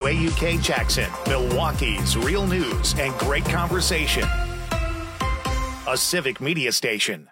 WAUK Jackson, Milwaukee's real news and great conversation. A civic media station.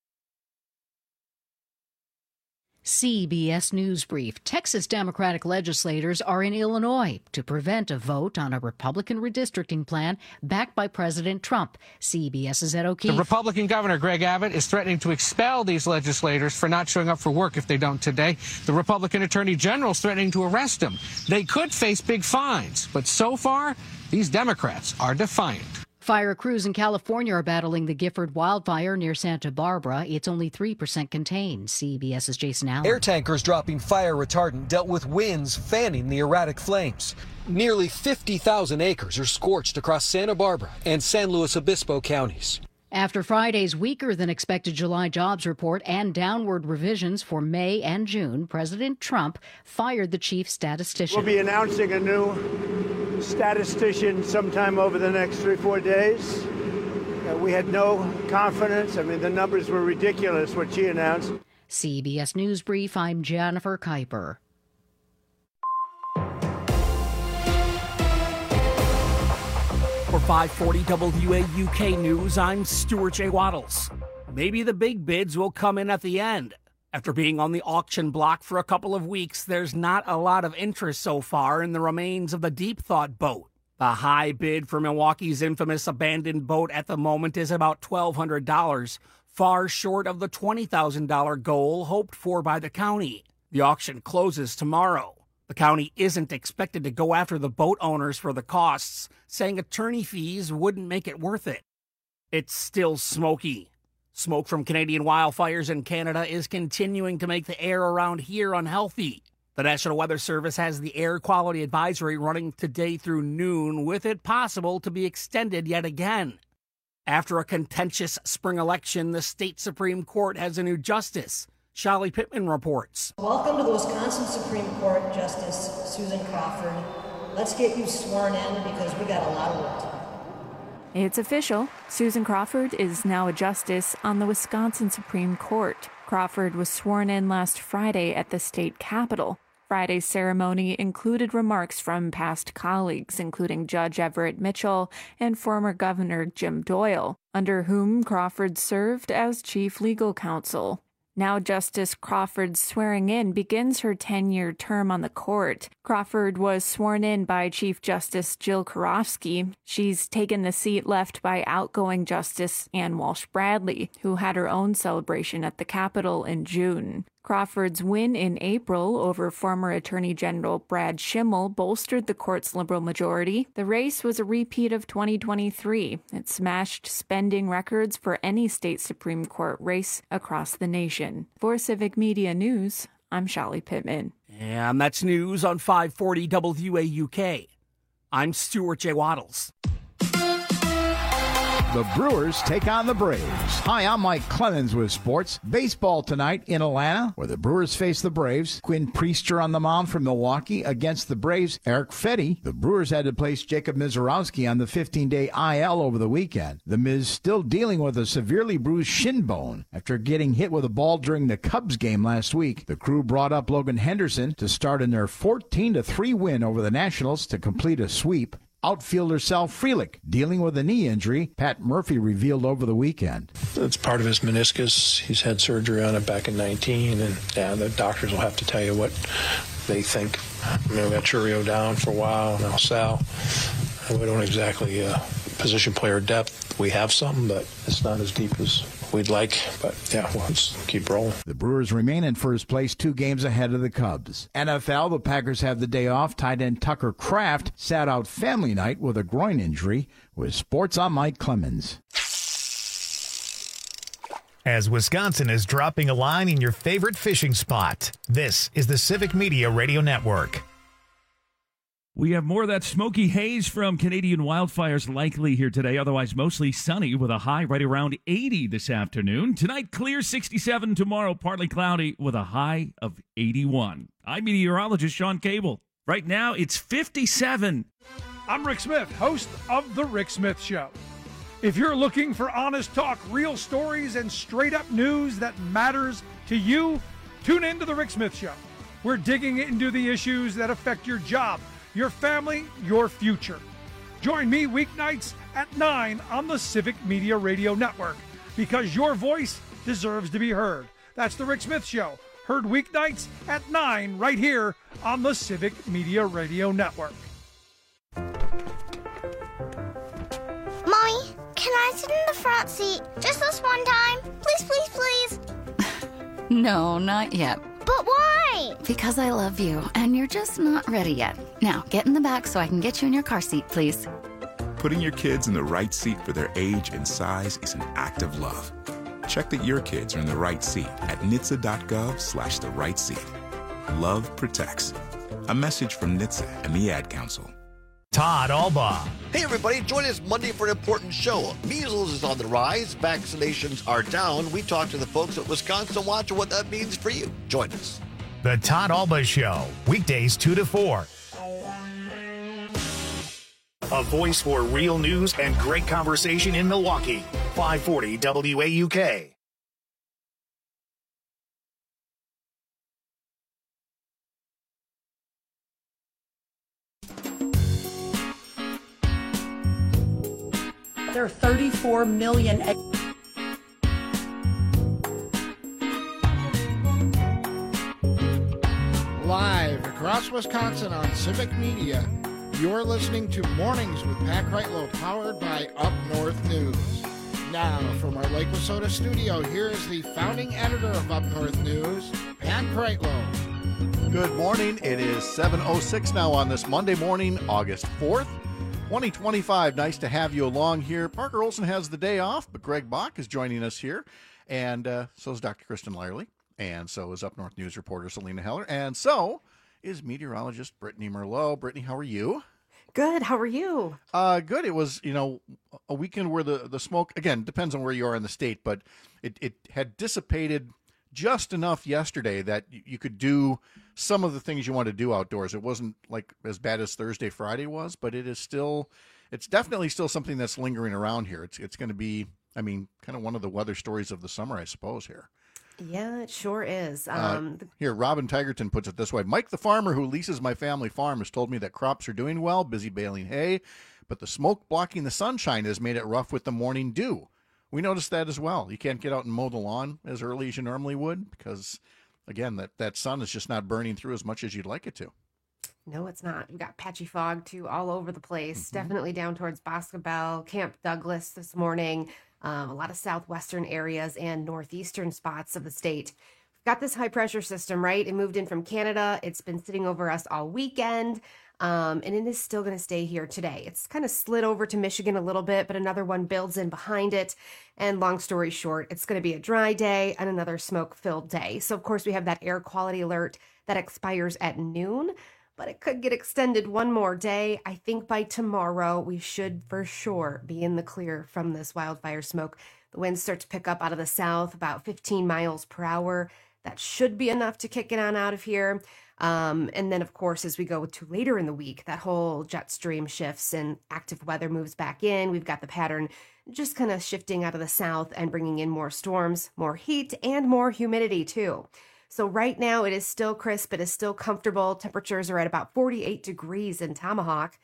CBS News Brief. Texas Democratic legislators are in Illinois to prevent a vote on a Republican redistricting plan backed by President Trump. CBS's Ed O'Keefe. The Republican governor, Greg Abbott, is threatening to expel these legislators for not showing up for work if they don't today. The Republican attorney general is threatening to arrest them. They could face big fines, but so far, these Democrats are defiant. Fire crews in California are battling the Gifford wildfire near Santa Barbara. It's only 3% contained. CBS's Jason Allen. Air tankers dropping fire retardant dealt with winds fanning the erratic flames. Nearly 50,000 acres are scorched across Santa Barbara and San Luis Obispo counties. After Friday's weaker than expected July jobs report and downward revisions for May and June, President Trump fired the chief statistician. We'll be announcing a new statistician sometime over the next 3-4 days. We had no confidence. I mean, the numbers were ridiculous, what she announced. CBS News Brief, I'm Jennifer Kuiper. For 540 WAUK News, I'm Stuart J. Waddles. Maybe the big bids will come in at the end. After being on the auction block for a couple of weeks, there's not a lot of interest so far in the remains of the Deep Thought boat. The high bid for Milwaukee's infamous abandoned boat at the moment is about $1,200, far short of the $20,000 goal hoped for by the county. The auction closes tomorrow. The county isn't expected to go after the boat owners for the costs, saying attorney fees wouldn't make it worth it. It's still smoky. Smoke from Canadian wildfires in Canada is continuing to make the air around here unhealthy. The National Weather Service has the air quality advisory running today through noon, with it possible to be extended yet again. After a contentious spring election, the state Supreme Court has a new justice. Shali Pittman reports. Welcome to the Wisconsin Supreme Court, Justice Susan Crawford. Let's get you sworn in because we got a lot of work to do. It's official. Susan Crawford is now a justice on the Wisconsin Supreme Court. Crawford was sworn in last Friday at the state capitol. Friday's ceremony included remarks from past colleagues, including Judge Everett Mitchell and former Governor Jim Doyle, under whom Crawford served as chief legal counsel. Now Justice Crawford's swearing in begins her 10-year term on the court. Crawford was sworn in by Chief Justice Jill Karofsky. She's taken the seat left by outgoing Justice Ann Walsh Bradley, who had her own celebration at the Capitol in June. Crawford's win in April over former Attorney General Brad Schimmel bolstered the court's liberal majority. The race was a repeat of 2023. It smashed spending records for any state Supreme Court race across the nation. For Civic Media News, I'm Shali Pittman. And that's news on 540 WAUK. I'm Stuart J. Waddles. The Brewers take on the Braves. Hi, I'm Mike Clemens with sports. Baseball tonight in Atlanta, where the Brewers face the Braves. Quinn Priester on the mound for Milwaukee against the Braves. Eric Fetty. The Brewers had to place Jacob Mizorowski on the 15-day IL over the weekend. The Miz still dealing with a severely bruised shin bone after getting hit with a ball during the Cubs game last week. The crew brought up Logan Henderson to start in their 14-3 win over the Nationals to complete a sweep. Outfielder Sal Frelick dealing with a knee injury, Pat Murphy revealed over the weekend. It's part of his meniscus. He's had surgery on it back in 19, and the doctors will have to tell you what they think. We got Churio down for a while, now Sal. We don't exactly position player depth. We have some, but it's not as deep as we'd like. But yeah, we'll just keep rolling. The Brewers remain in first place, 2 games ahead of the Cubs. NFL, the Packers have the day off. Tight end Tucker Kraft sat out family night with a groin injury. With sports, I'm Mike Clemens. As Wisconsin is dropping a line in your favorite fishing spot, this is the Civic Media Radio Network. We have more of that smoky haze from Canadian wildfires likely here today. Otherwise, mostly sunny with a high right around 80 this afternoon. Tonight, clear 67. Tomorrow, partly cloudy with a high of 81. I'm meteorologist Sean Cable. Right now, it's 57. I'm Rick Smith, host of The Rick Smith Show. If you're looking for honest talk, real stories, and straight-up news that matters to you, tune in to The Rick Smith Show. We're digging into the issues that affect your job, your family, your future. Join me weeknights at 9 on the Civic Media Radio Network, because your voice deserves to be heard. That's The Rick Smith Show, heard weeknights at 9 right here on the Civic Media Radio Network. Mommy, can I sit in the front seat just this one time? Please, please, please. No, not yet. But why? Because I love you, and you're just not ready yet. Now, get in the back so I can get you in your car seat, please. Putting your kids in the right seat for their age and size is an act of love. Check that your kids are in the right seat at NHTSA.gov/the right seat. Love protects. A message from NHTSA and the Ad Council. Todd Alba. Hey, everybody. Join us Monday for an important show. Measles is on the rise. Vaccinations are down. We talk to the folks at Wisconsin Watch and what that means for you. Join us. The Todd Alba Show. Weekdays 2 to 4. A voice for real news and great conversation in Milwaukee. 540 WAUK. There are 34 million. Live across Wisconsin on Civic Media, you're listening to Mornings with Pat Kreitlow, powered by Up North News. Now, from our Lake Wissota studio, here is the founding editor of Up North News, Pat Kreitlow. Good morning. It is 7:06 now on this Monday morning, August 4th. 2025. Nice to have you along here. Parker Olson has the day off, but Greg Bach is joining us here. And so is Dr. Kristen Lyerly. And so is Up North News reporter Selena Heller. And so is meteorologist Brittany Merlot. Brittany, how are you? Good. How are you? Good. It was, a weekend where the smoke, again, depends on where you are in the state, but it had dissipated just enough yesterday that you could do some of the things you want to do outdoors. It wasn't like as bad as Thursday, Friday was, but it's definitely still something that's lingering around here. It's going to be, kind of one of the weather stories of the summer, I suppose, here. Yeah, it sure is. Here, Robin Tigerton puts it this way. Mike, the farmer who leases my family farm, has told me that crops are doing well, busy baling hay, but the smoke blocking the sunshine has made it rough with the morning dew. We noticed that as well. You can't get out and mow the lawn as early as you normally would because, again, that sun is just not burning through as much as you'd like it to. No, it's not. We've got patchy fog, too, all over the place. Definitely down towards Boscobel, Camp Douglas this morning. A lot of southwestern areas and northeastern spots of the state. We've got this high pressure system, right? It moved in from Canada. It's been sitting over us all weekend. And it is still going to stay here today. It's kind of slid over to Michigan a little bit, but another one builds in behind it. And long story short, it's going to be a dry day and another smoke-filled day. So, of course, we have that air quality alert that expires at noon, but it could get extended one more day. I think by tomorrow, we should for sure be in the clear from this wildfire smoke. The winds start to pick up out of the south, about 15 miles per hour. That should be enough to kick it on out of here. And then, of course, as we go to later in the week, that whole jet stream shifts and active weather moves back in. We've got the pattern just kind of shifting out of the south and bringing in more storms, more heat, and more humidity, too. So right now, it is still crisp. It is still comfortable. Temperatures are at about 48 degrees in Tomahawk,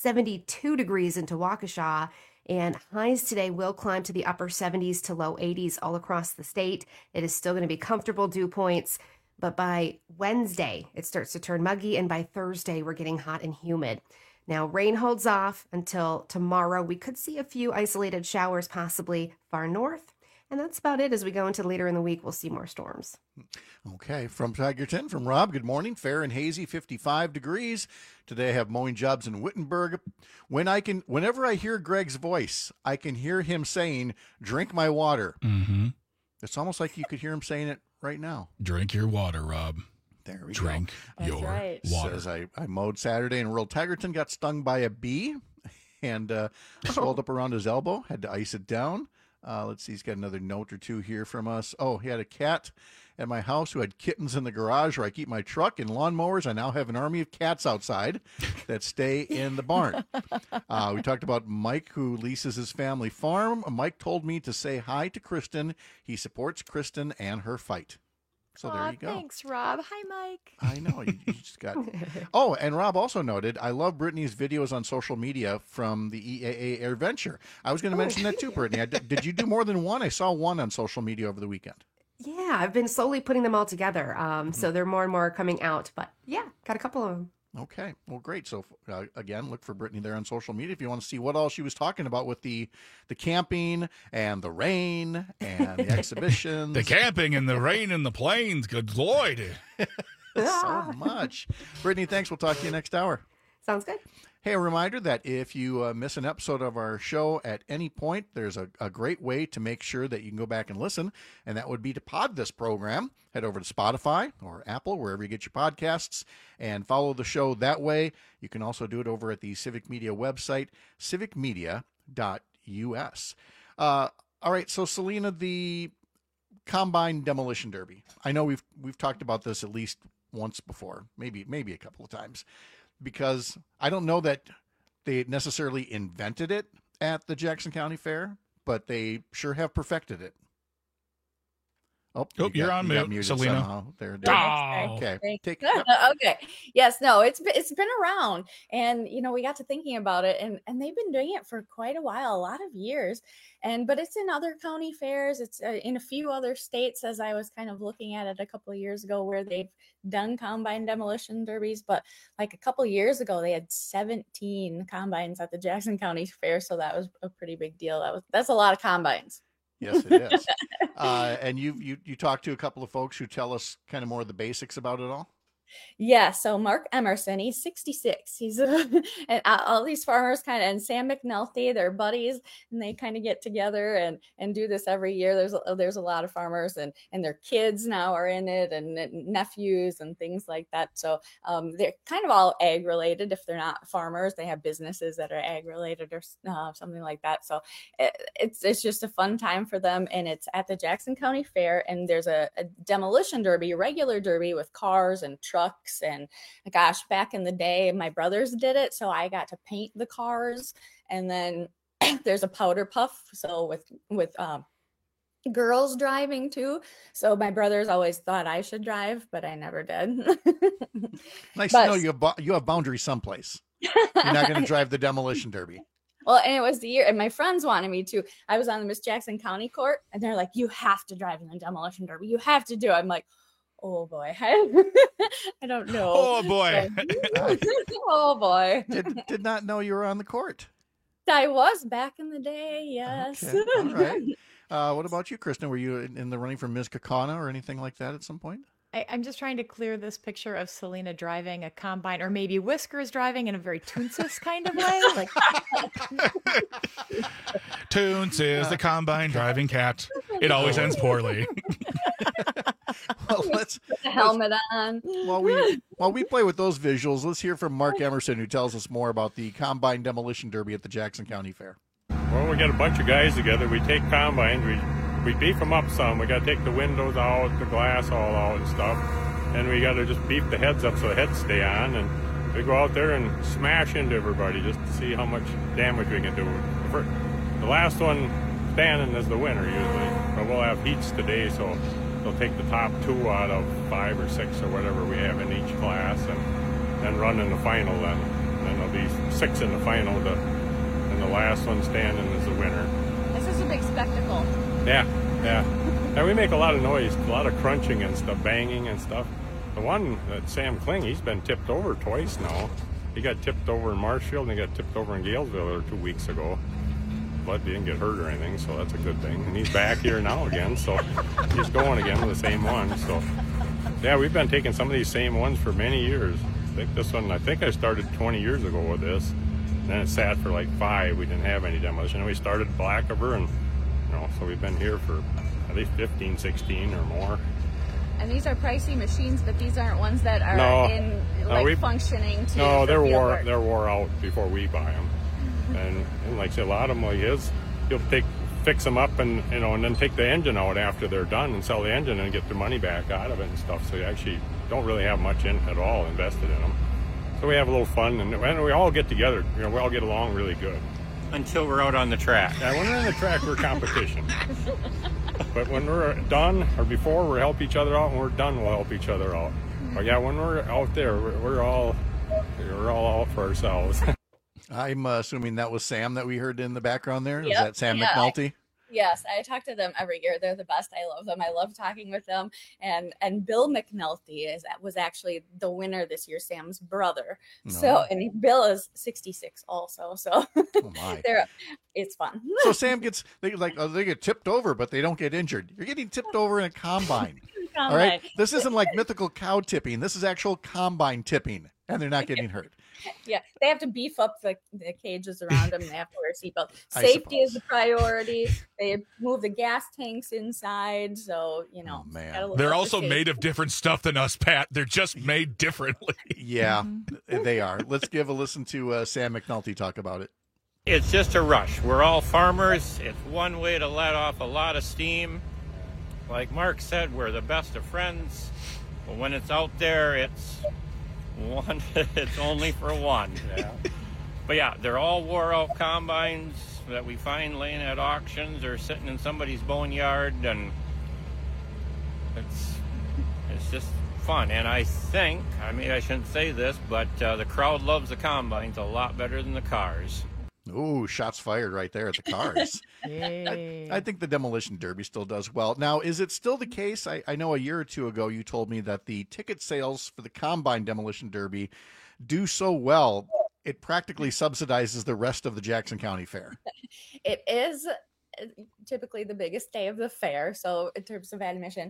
72 degrees into Waukesha, and highs today will climb to the upper 70s to low 80s all across the state. It is still going to be comfortable dew points. But by Wednesday, it starts to turn muggy, and by Thursday, we're getting hot and humid. Now, rain holds off until tomorrow. We could see a few isolated showers, possibly far north, and that's about it. As we go into later in the week, we'll see more storms. Okay, from Tigerton, from Rob, good morning. Fair and hazy, 55 degrees. Today I have mowing jobs in Wittenberg. Whenever I hear Greg's voice, I can hear him saying, "Drink my water." Mm-hmm. It's almost like you could hear him saying it right now. Drink your water, Rob. There we Drink go. your water. Says I mowed Saturday and rural Tigerton got stung by a bee and swelled up around his elbow. Had to ice it down. Let's see. He's got another note or two here from us. Oh, he had a cat at my house who had kittens in the garage where I keep my truck and lawnmowers. I now have an army of cats outside that stay in the barn. We talked about Mike, who leases his family farm. Mike told me to say hi to Kristen. He supports Kristen and her fight. So there you go. Thanks, Rob. Hi, Mike. I know. You just got. Oh, and Rob also noted, I love Brittany's videos on social media from the EAA AirVenture. I was going to mention that too, Brittany. Did you do more than one? I saw one on social media over the weekend. Yeah, I've been slowly putting them all together. So there are more and more coming out. But yeah, got a couple of them. Okay, well, great. So again, look for Brittany there on social media if you want to see what all she was talking about with the camping and the rain and the exhibitions. The camping and the rain and the planes. Good Lord. So much. Brittany, thanks. We'll talk to you next hour. Sounds good. Hey, a reminder that if you miss an episode of our show at any point, there's a great way to make sure that you can go back and listen, and that would be to pod this program. Head over to Spotify or Apple, wherever you get your podcasts, and follow the show that way. You can also do it over at the Civic Media website, civicmedia.us. All right, so Selena, the Combine Demolition Derby. I know we've talked about this at least once before, maybe a couple of times, because I don't know that they necessarily invented it at the Jackson County Fair, but they sure have perfected it. Oh, you're on mute, Selena. Somehow. There. Oh. Okay. Okay. Yes, no, it's been around, and we got to thinking about it, and they've been doing it for quite a while, a lot of years, but it's in other county fairs. It's in a few other states, as I was kind of looking at it a couple of years ago, where they've done combine demolition derbies. But like a couple of years ago, they had 17 combines at the Jackson County Fair, so that was a pretty big deal. That's a lot of combines. Yes, it is. And you talked to a couple of folks who tell us kind of more of the basics about it all. Yeah, so Mark Emerson, he's 66. He's and all these farmers and Sam McNulty, they're buddies, and they kind of get together and do this every year. There's a lot of farmers and their kids now are in it, and nephews and things like that. So they're kind of all ag related. If they're not farmers, they have businesses that are ag related or something like that. So it's just a fun time for them, and it's at the Jackson County Fair. And there's a demolition derby, a regular derby with cars and trucks, and gosh, back in the day my brothers did it, so I got to paint the cars. And then there's a powder puff, so with girls driving too, so my brothers always thought I should drive, but I never did. Nice to know you have boundaries someplace. You're not going to drive the demolition derby. Well, and it was the year, and my friends wanted me to. I was on the Miss Jackson County court, and they're like, you have to drive in the demolition derby, you have to do it. I'm like, oh boy, I don't know. Oh boy. Oh boy. Did not know you were on the court. I was back in the day, yes. Okay. All right. What about you, Kristen? Were you in the running for Ms. Kakana or anything like that at some point? I'm just trying to clear this picture of Selena driving a combine, or maybe Whiskers driving in a very Toonsis kind of way. Like Toons is the combine driving cat. It always ends poorly. Well, let's put the helmet on. While we play with those visuals, let's hear from Mark Emerson, who tells us more about the Combine Demolition Derby at the Jackson County Fair. Well, we got a bunch of guys together. We take combines, we beef them up some. We got to take the windows out, the glass all out and stuff. And we got to just beef the heads up so the heads stay on. And we go out there and smash into everybody just to see how much damage we can do. The last one standing is the winner usually. But we'll have heats today, so they'll take the top 2 out of 5 or 6 or whatever we have in each class, and then run in the final. Then there'll be 6 in the final, and the last one standing is the winner. This is a big spectacle. Yeah. And we make a lot of noise, a lot of crunching and stuff, banging and stuff. The one that Sam Kling, he's been tipped over twice now. He got tipped over in Marshfield, and he got tipped over in Galesville 2 weeks ago. But he didn't get hurt or anything, so that's a good thing. And he's back here now again, so he's going again with the same one. So, yeah, we've been taking some of these same ones for many years. I think I started 20 years ago with this. And then it sat for like 5. We didn't have any demolition. And we started Blackover, and so we've been here for at least 15, 16 or more. And these are pricey machines, but these aren't ones that are functioning too. No, they're wore out before we buy them. And like I said, a lot of them like his, he'll fix them up and then take the engine out after they're done and sell the engine and get their money back out of it and stuff. So you actually don't really have much in at all invested in them. So we have a little fun, and we all get together. We all get along really good. Until we're out on the track. Yeah, when we're on the track, we're competition. But when we're done, or before, we'll help each other out. When we're done, we'll help each other out. But yeah, when we're out there, we're all out for ourselves. I'm assuming that was Sam that we heard in the background there. Yep. Is that Sam Yeah. McNulty? Yes, I talk to them every year. They're the best. I love them. I love talking with them. And Bill McNulty was actually the winner this year, Sam's brother. No. So, and Bill is 66 also. So my. it's fun. So Sam they get tipped over, but they don't get injured. You're getting tipped over in a combine. All right. This isn't like mythical cow tipping. This is actual combine tipping, and they're not getting hurt. Yeah, they have to beef up the cages around them. They have to wear seatbelts. I Safety is the priority. They move the gas tanks inside, so man, They're also made of different stuff than us, Pat. They're just made differently. Yeah, they are. Let's give a listen to Sam McNulty talk about it. It's just a rush. We're all farmers. It's one way to let off a lot of steam. Like Mark said, we're the best of friends. But when it's out there, it's only for one. Yeah. But yeah, they're all wore out combines that we find laying at auctions or sitting in somebody's boneyard, and it's just fun. And I think, I shouldn't say this, but the crowd loves the combines a lot better than the cars. Ooh, shots fired right there at the cars. I think the Demolition Derby still does well. Now, is it still the case? I know a year or two ago you told me that the ticket sales for the Combine Demolition Derby do so well, it practically subsidizes the rest of the Jackson County Fair. It is typically the biggest day of the fair, so in terms of admission.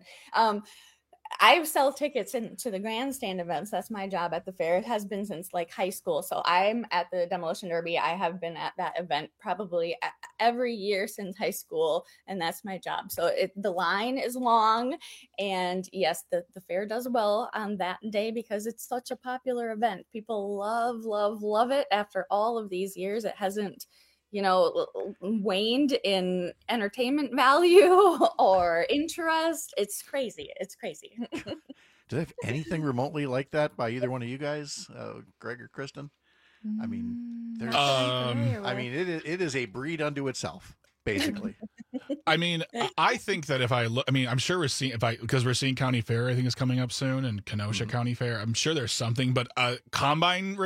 I sell tickets to the grandstand events. That's my job at the fair. It has been since like high school. So I'm at the Demolition Derby. I have been at that event probably every year since high school, and that's my job. So the line is long, and yes, the fair does well on that day because it's such a popular event. People love it. After all of these years, it hasn't waned in entertainment value or interest. It's crazy. Do they have anything remotely like that by either one of you guys, Greg or Kristen? I mean, it is a breed unto itself, basically. I think that if I look, I'm sure we're seeing, because we're seeing County Fair, I think is coming up soon, and Kenosha County Fair. I'm sure there's something, but combine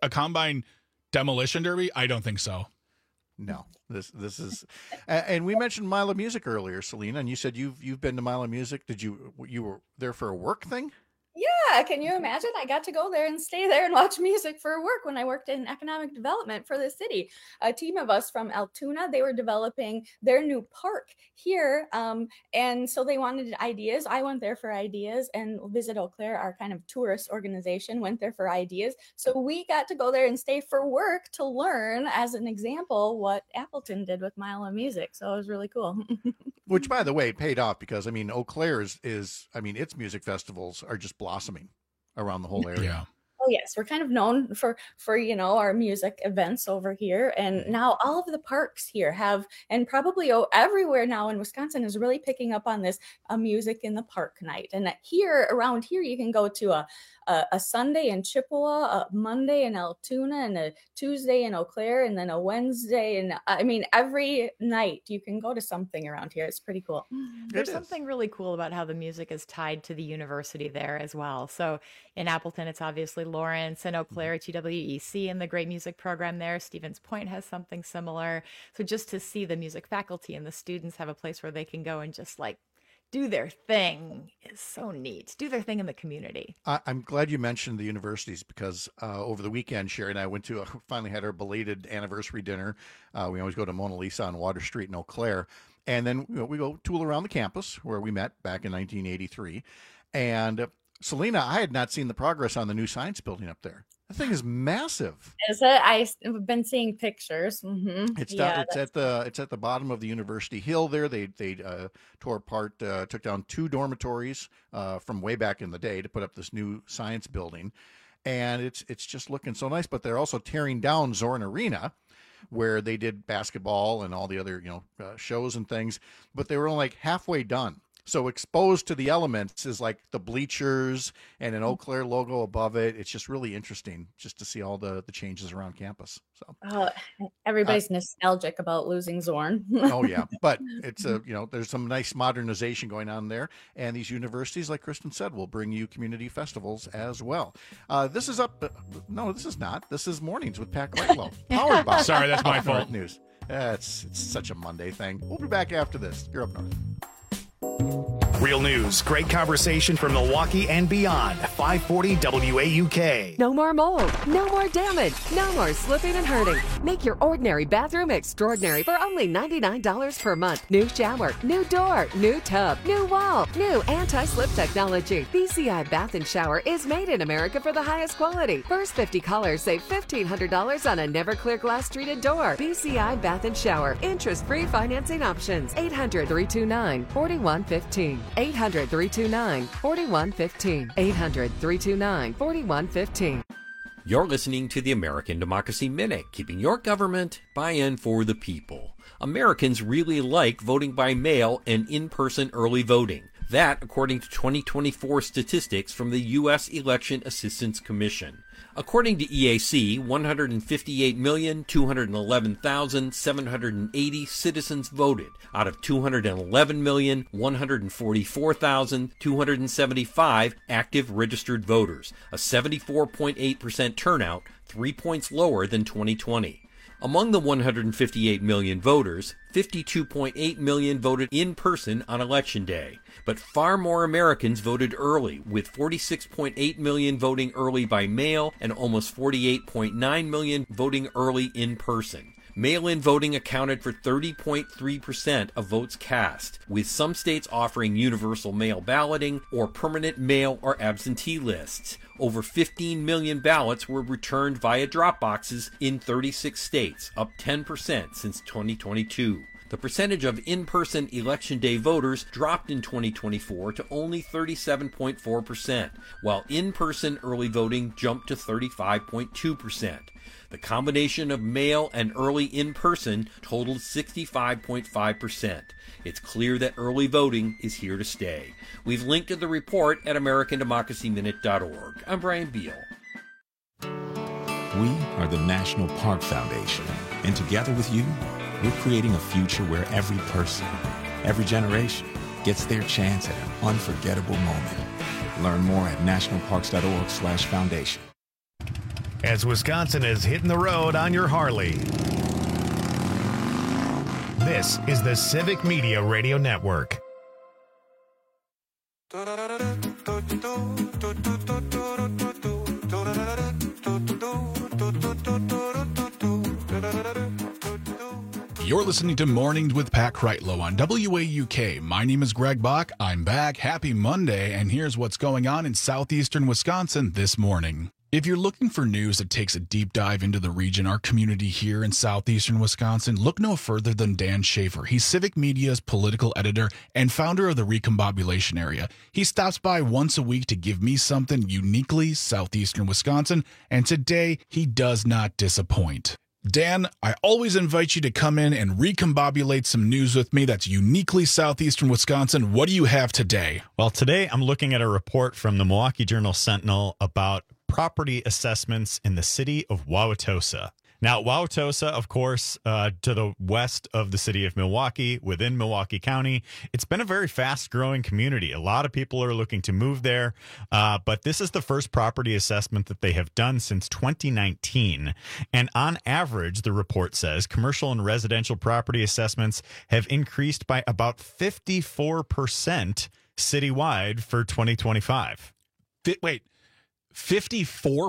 demolition derby, I don't think so. No, this is, and we mentioned Milo Music earlier, Selena, and you said you've been to Milo Music. Did you were there for a work thing? Yeah, can you imagine? I got to go there and stay there and watch music for work when I worked in economic development for the city. A team of us from Altoona, they were developing their new park here. And so they wanted ideas. I went there for ideas, and Visit Eau Claire, our kind of tourist organization, went there for ideas. So we got to go there and stay for work to learn, as an example, what Appleton did with Milo Music. So it was really cool. Which, by the way, paid off because, Eau Claire is its music festivals are just blossoming around the whole area. Yeah. Oh yes, we're kind of known for our music events over here, and now all of the parks here have, and probably everywhere now in Wisconsin is really picking up on this music in the park night. And around here you can go to a Sunday in Chippewa, a Monday in Altoona, and a Tuesday in Eau Claire, and then a Wednesday. And every night you can go to something around here. It's pretty cool. There's something really cool about how the music is tied to the university there as well. So in Appleton, it's obviously Lawrence, and Eau Claire, it's UWEC and the great music program there. Stevens Point has something similar. So just to see the music faculty and the students have a place where they can go and just do their thing is so neat. Do their thing in the community. I'm glad you mentioned the universities because over the weekend, Sherry and I went to finally had our belated anniversary dinner. We always go to Mona Lisa on Water Street in Eau Claire. And then we go tool around the campus where we met back in 1983. And Selena, I had not seen the progress on the new science building up there. That thing is massive. Is it? I've been seeing pictures. Mm-hmm. It's at the bottom of the University Hill there. They tore apart, took down 2 dormitories from way back in the day to put up this new science building, and it's just looking so nice. But they're also tearing down Zorn Arena, where they did basketball and all the other shows and things. But they were only halfway done. So exposed to the elements is like the bleachers and an Eau Claire logo above it. It's just really interesting just to see all the changes around campus. So everybody's nostalgic about losing Zorn. Oh yeah, but it's there's some nice modernization going on there, and these universities, like Kristen said, will bring you community festivals as well. This is up. No, this is not. This is Mornings with Pat Lightlow, powered by. Sorry, that's my fault. News. It's such a Monday thing. We'll be back after this. You're up north. Real news, great conversation from Milwaukee and beyond. 540 WAUK. No more mold, no more damage, no more slipping and hurting. Make your ordinary bathroom extraordinary for only $99 per month. New shower, new door, new tub, new wall, new anti-slip technology. BCI Bath and Shower is made in America for the highest quality. First 50 callers save $1,500 on a Never-Clear glass treated door. BCI Bath and Shower. Interest-free financing options. 800-329-4115. 800-329-4115. 800-329-4115. You're listening to the American Democracy Minute, keeping your government by and for the people. Americans really like voting by mail and in-person early voting. That, according to 2024 statistics from the U.S. Election Assistance Commission. According to EAC, 158,211,780 citizens voted out of 211,144,275 active registered voters, a 74.8% turnout, 3 points lower than 2020. Among the 158 million voters, 52.8 million voted in person on Election Day. But far more Americans voted early, with 46.8 million voting early by mail and almost 48.9 million voting early in person. Mail-in voting accounted for 30.3% of votes cast, with some states offering universal mail balloting or permanent mail or absentee lists. Over 15 million ballots were returned via drop boxes in 36 states, up 10% since 2022. The percentage of in-person Election Day voters dropped in 2024 to only 37.4%, while in-person early voting jumped to 35.2%. The combination of mail and early in-person totaled 65.5%. It's clear that early voting is here to stay. We've linked to the report at AmericanDemocracyMinute.org. I'm Brian Beal. We are the National Park Foundation, and together with you, we're creating a future where every person, every generation, gets their chance at an unforgettable moment. Learn more at nationalparks.org/foundation. As Wisconsin is hitting the road on your Harley. This is the Civic Media Radio Network. You're listening to Mornings with Pat Kreitlow on WAUK. My name is Greg Bach. I'm back. Happy Monday, and here's what's going on in southeastern Wisconsin this morning. If you're looking for news that takes a deep dive into the region, our community here in southeastern Wisconsin, look no further than Dan Schaefer. He's Civic Media's political editor and founder of the Recombobulation Area. He stops by once a week to give me something uniquely southeastern Wisconsin, and today he does not disappoint. Dan, I always invite you to come in and recombobulate some news with me that's uniquely southeastern Wisconsin. What do you have today? Well, today I'm looking at a report from the Milwaukee Journal-Sentinel about property assessments in the city of Wauwatosa. Now, Wauwatosa, of course, to the west of the city of Milwaukee, within Milwaukee County, it's been a very fast-growing community. A lot of people are looking to move there, but this is the first property assessment that they have done since 2019. And on average, the report says, commercial and residential property assessments have increased by about 54% citywide for 2025. Wait. 54%?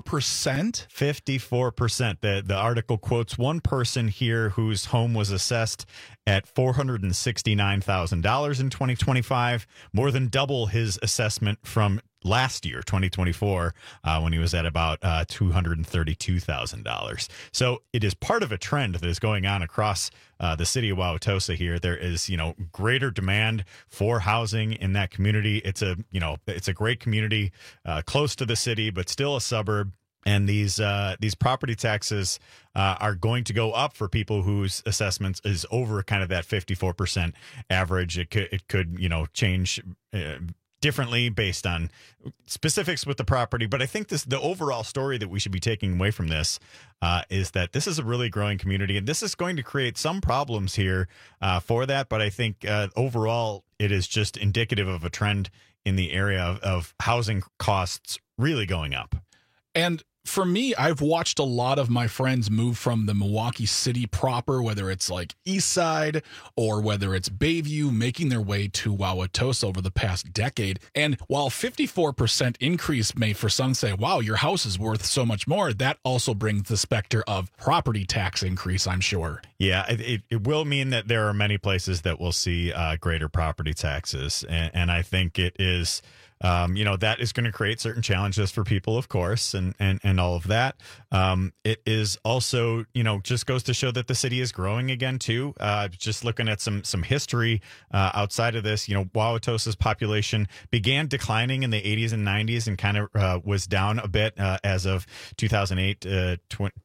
54%. The article quotes one person here whose home was assessed at $469,000 in 2025, more than double his assessment from last year, 2024, when he was at about $232,000. So it is part of a trend that is going on across the city of Wauwatosa here. There is, greater demand for housing in that community. It's a great community, close to the city, but still a suburb. And these property taxes are going to go up for people whose assessments is over kind of that 54% average. It could change differently based on specifics with the property. But I think the overall story that we should be taking away from this is that this is a really growing community, and this is going to create some problems here for that. But I think overall it is just indicative of a trend in the area of housing costs really going up. And for me, I've watched a lot of my friends move from the Milwaukee city proper, whether it's like East Side or whether it's Bayview, making their way to Wauwatosa over the past decade. And while 54% increase may for some say, wow, your house is worth so much more, that also brings the specter of property tax increase, I'm sure. Yeah, it will mean that there are many places that will see greater property taxes. And I think it is... that is going to create certain challenges for people, of course, and all of that. It is also, just goes to show that the city is growing again, too. Just looking at some history outside of this, Wauwatosa's population began declining in the 80s and 90s and kind of was down a bit as of 2008 to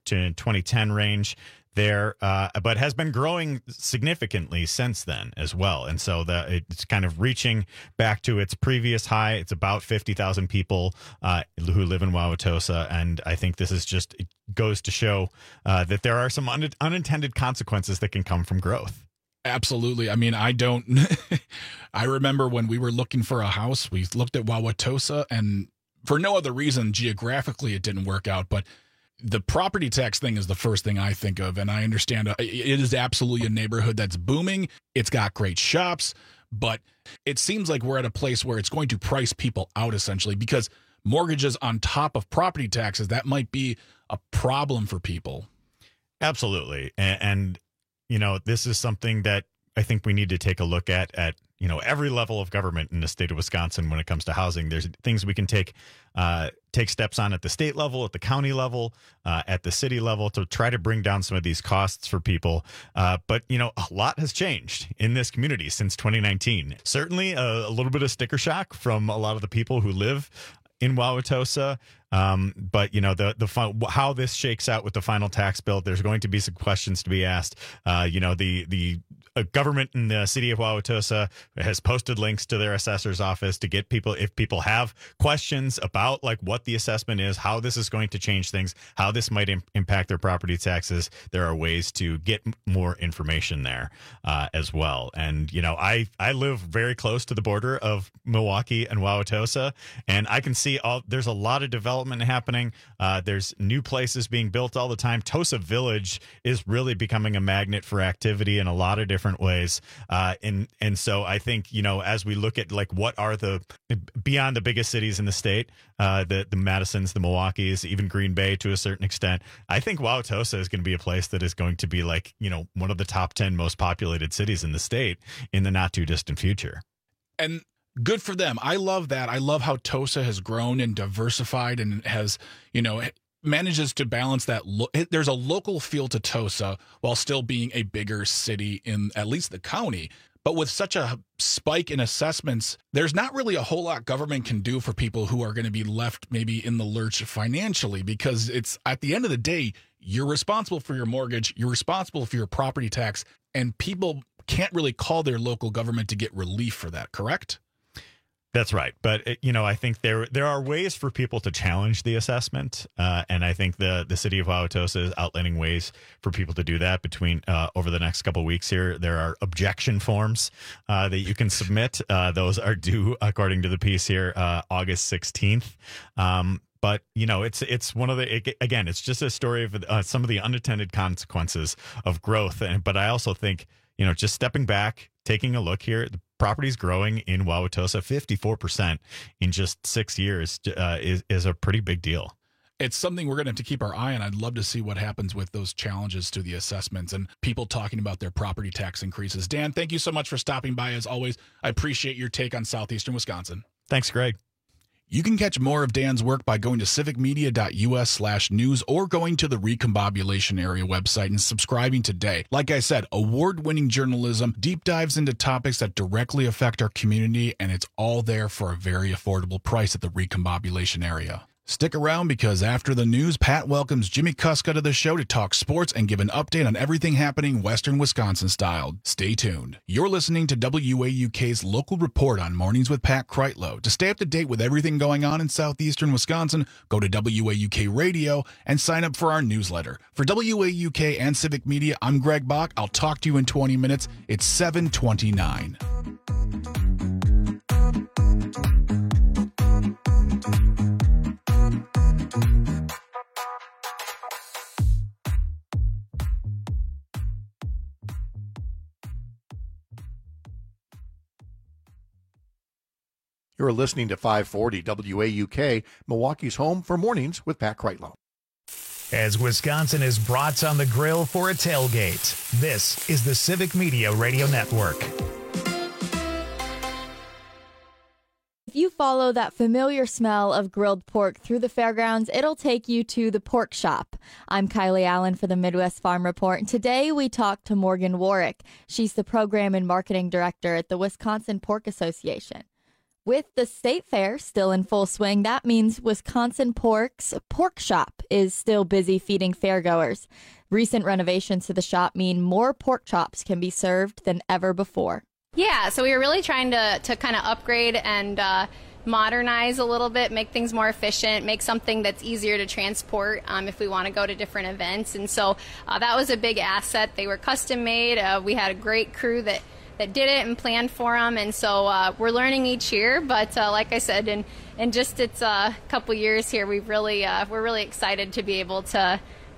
2010 range there, but has been growing significantly since then as well. And so it's kind of reaching back to its previous high. It's about 50,000 people who live in Wauwatosa. And I think this is it goes to show that there are some unintended consequences that can come from growth. Absolutely. I mean, I remember when we were looking for a house, we looked at Wauwatosa, and for no other reason, geographically, it didn't work out. But the property tax thing is the first thing I think of, and I understand it is absolutely a neighborhood that's booming. It's got great shops, but it seems like we're at a place where it's going to price people out essentially because mortgages on top of property taxes, that might be a problem for people. Absolutely. And this is something that I think we need to take a look at every level of government in the state of Wisconsin when it comes to housing. There's things we can take steps on at the state level, at the county level, at the city level to try to bring down some of these costs for people. But a lot has changed in this community since 2019. Certainly a little bit of sticker shock from a lot of the people who live in Wauwatosa. But how this shakes out with the final tax bill, there's going to be some questions to be asked. The government in the city of Wauwatosa has posted links to their assessor's office to get people, if people have questions about like what the assessment is, how this is going to change things, how this might impact their property taxes. There are ways to get more information there as well. And, I live very close to the border of Milwaukee and Wauwatosa, and I can see there's a lot of development happening. There's new places being built all the time. Tosa Village is really becoming a magnet for activity in a lot of different ways. And so I think, as we look at like what are beyond the biggest cities in the state, the Madisons, the Milwaukees, even Green Bay to a certain extent, I think Wauwatosa is going to be a place that is going to be like, one of the top 10 most populated cities in the state in the not too distant future. And good for them. I love that. I love how Tosa has grown and diversified and has, manages to balance that. There's a local feel to Tosa while still being a bigger city in at least the county. But with such a spike in assessments, there's not really a whole lot government can do for people who are going to be left maybe in the lurch financially, because it's at the end of the day, you're responsible for your mortgage, you're responsible for your property tax, and people can't really call their local government to get relief for that, correct? That's right. But, I think there are ways for people to challenge the assessment. And I think the city of Wauwatosa is outlining ways for people to do that over the next couple of weeks here. There are objection forms that you can submit. Those are due, according to the piece here, August 16th. But, it's one of again, it's just a story of some of the unintended consequences of growth. But I also think, just stepping back, taking a look here, the property's growing in Wauwatosa 54% in just 6 years is a pretty big deal. It's something we're going to have to keep our eye on. I'd love to see what happens with those challenges to the assessments and people talking about their property tax increases. Dan, thank you so much for stopping by as always. I appreciate your take on Southeastern Wisconsin. Thanks, Greg. You can catch more of Dan's work by going to civicmedia.us/news or going to the Recombobulation Area website and subscribing today. Like I said, award-winning journalism, deep dives into topics that directly affect our community, and it's all there for a very affordable price at the Recombobulation Area. Stick around because after the news, Pat welcomes Jimmy Kuska to the show to talk sports and give an update on everything happening Western Wisconsin style. Stay tuned. You're listening to WAUK's Local Report on Mornings with Pat Kreitlow. To stay up to date with everything going on in southeastern Wisconsin, go to WAUK Radio and sign up for our newsletter. For WAUK and Civic Media, I'm Greg Bach. I'll talk to you in 20 minutes. It's 7:29. You're listening to 540 WAUK, Milwaukee's home for Mornings with Pat Kreitlow. As Wisconsin is brats on the grill for a tailgate, this is the Civic Media Radio Network. If you follow that familiar smell of grilled pork through the fairgrounds, it'll take you to the Pork Shop. I'm Kylie Allen for the Midwest Farm Report, and today we talk to Morgan Warwick. She's the Program and Marketing Director at the Wisconsin Pork Association. With the state fair still in full swing, that means Wisconsin Pork's Pork Shop is still busy feeding fairgoers. Recent renovations to the shop mean more pork chops can be served than ever before. Yeah, so we were really trying to kind of upgrade and modernize a little bit, make things more efficient, make something that's easier to transport if we want to go to different events. And so that was a big asset. They were custom made. We had a great crew that did it and planned for them, and so we're learning each year. But like I said, in just its couple years here, we're really excited to be able to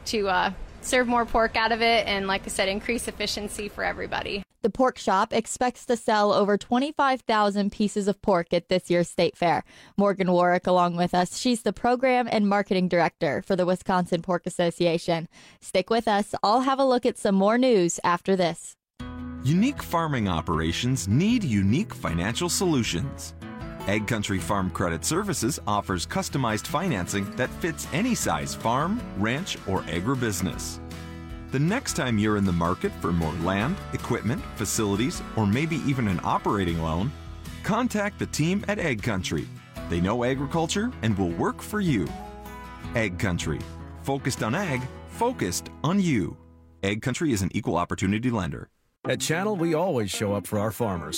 serve more pork out of it, and like I said, increase efficiency for everybody. The Pork Shop expects to sell over 25,000 pieces of pork at this year's state fair. Morgan Warwick along with us. She's the Program and Marketing Director for the Wisconsin Pork Association. Stick with us. I'll have a look at some more news after this. Unique farming operations need unique financial solutions. Ag Country Farm Credit Services offers customized financing that fits any size farm, ranch, or agribusiness. The next time you're in the market for more land, equipment, facilities, or maybe even an operating loan, contact the team at Ag Country. They know agriculture and will work for you. Ag Country. Focused on ag, focused on you. Ag Country is an equal opportunity lender. At Channel, we always show up for our farmers.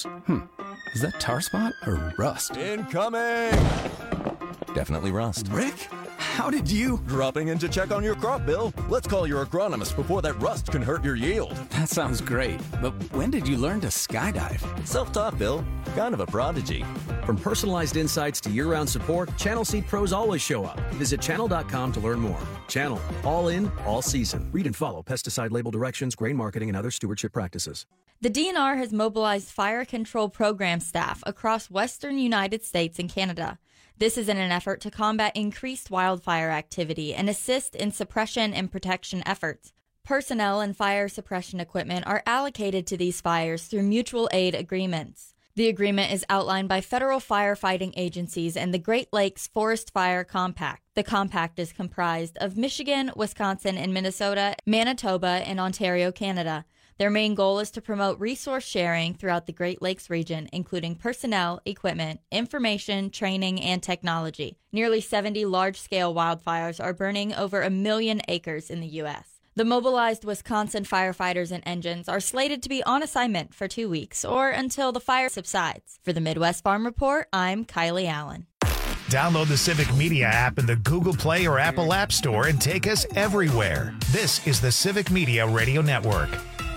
Is that tar spot or rust? Incoming! Definitely rust. Rick, how did you? Dropping in to check on your crop, Bill. Let's call your agronomist before that rust can hurt your yield. That sounds great, but when did you learn to skydive? Self-taught, Bill. Kind of a prodigy. From personalized insights to year-round support, Channel Seed Pros always show up. Visit channel.com to learn more. Channel, all in, all season. Read and follow pesticide label directions, grain marketing, and other stewardship practices. The DNR has mobilized fire control program staff across western United States and Canada. This is in an effort to combat increased wildfire activity and assist in suppression and protection efforts. Personnel and fire suppression equipment are allocated to these fires through mutual aid agreements. The agreement is outlined by federal firefighting agencies and the Great Lakes Forest Fire Compact. The compact is comprised of Michigan, Wisconsin, and Minnesota, Manitoba, and Ontario, Canada. Their main goal is to promote resource sharing throughout the Great Lakes region, including personnel, equipment, information, training, and technology. Nearly 70 large-scale wildfires are burning over 1 million acres in the U.S. The mobilized Wisconsin firefighters and engines are slated to be on assignment for 2 weeks or until the fire subsides. For the Midwest Farm Report, I'm Kylie Allen. Download the Civic Media app in the Google Play or Apple App Store and take us everywhere. This is the Civic Media Radio Network.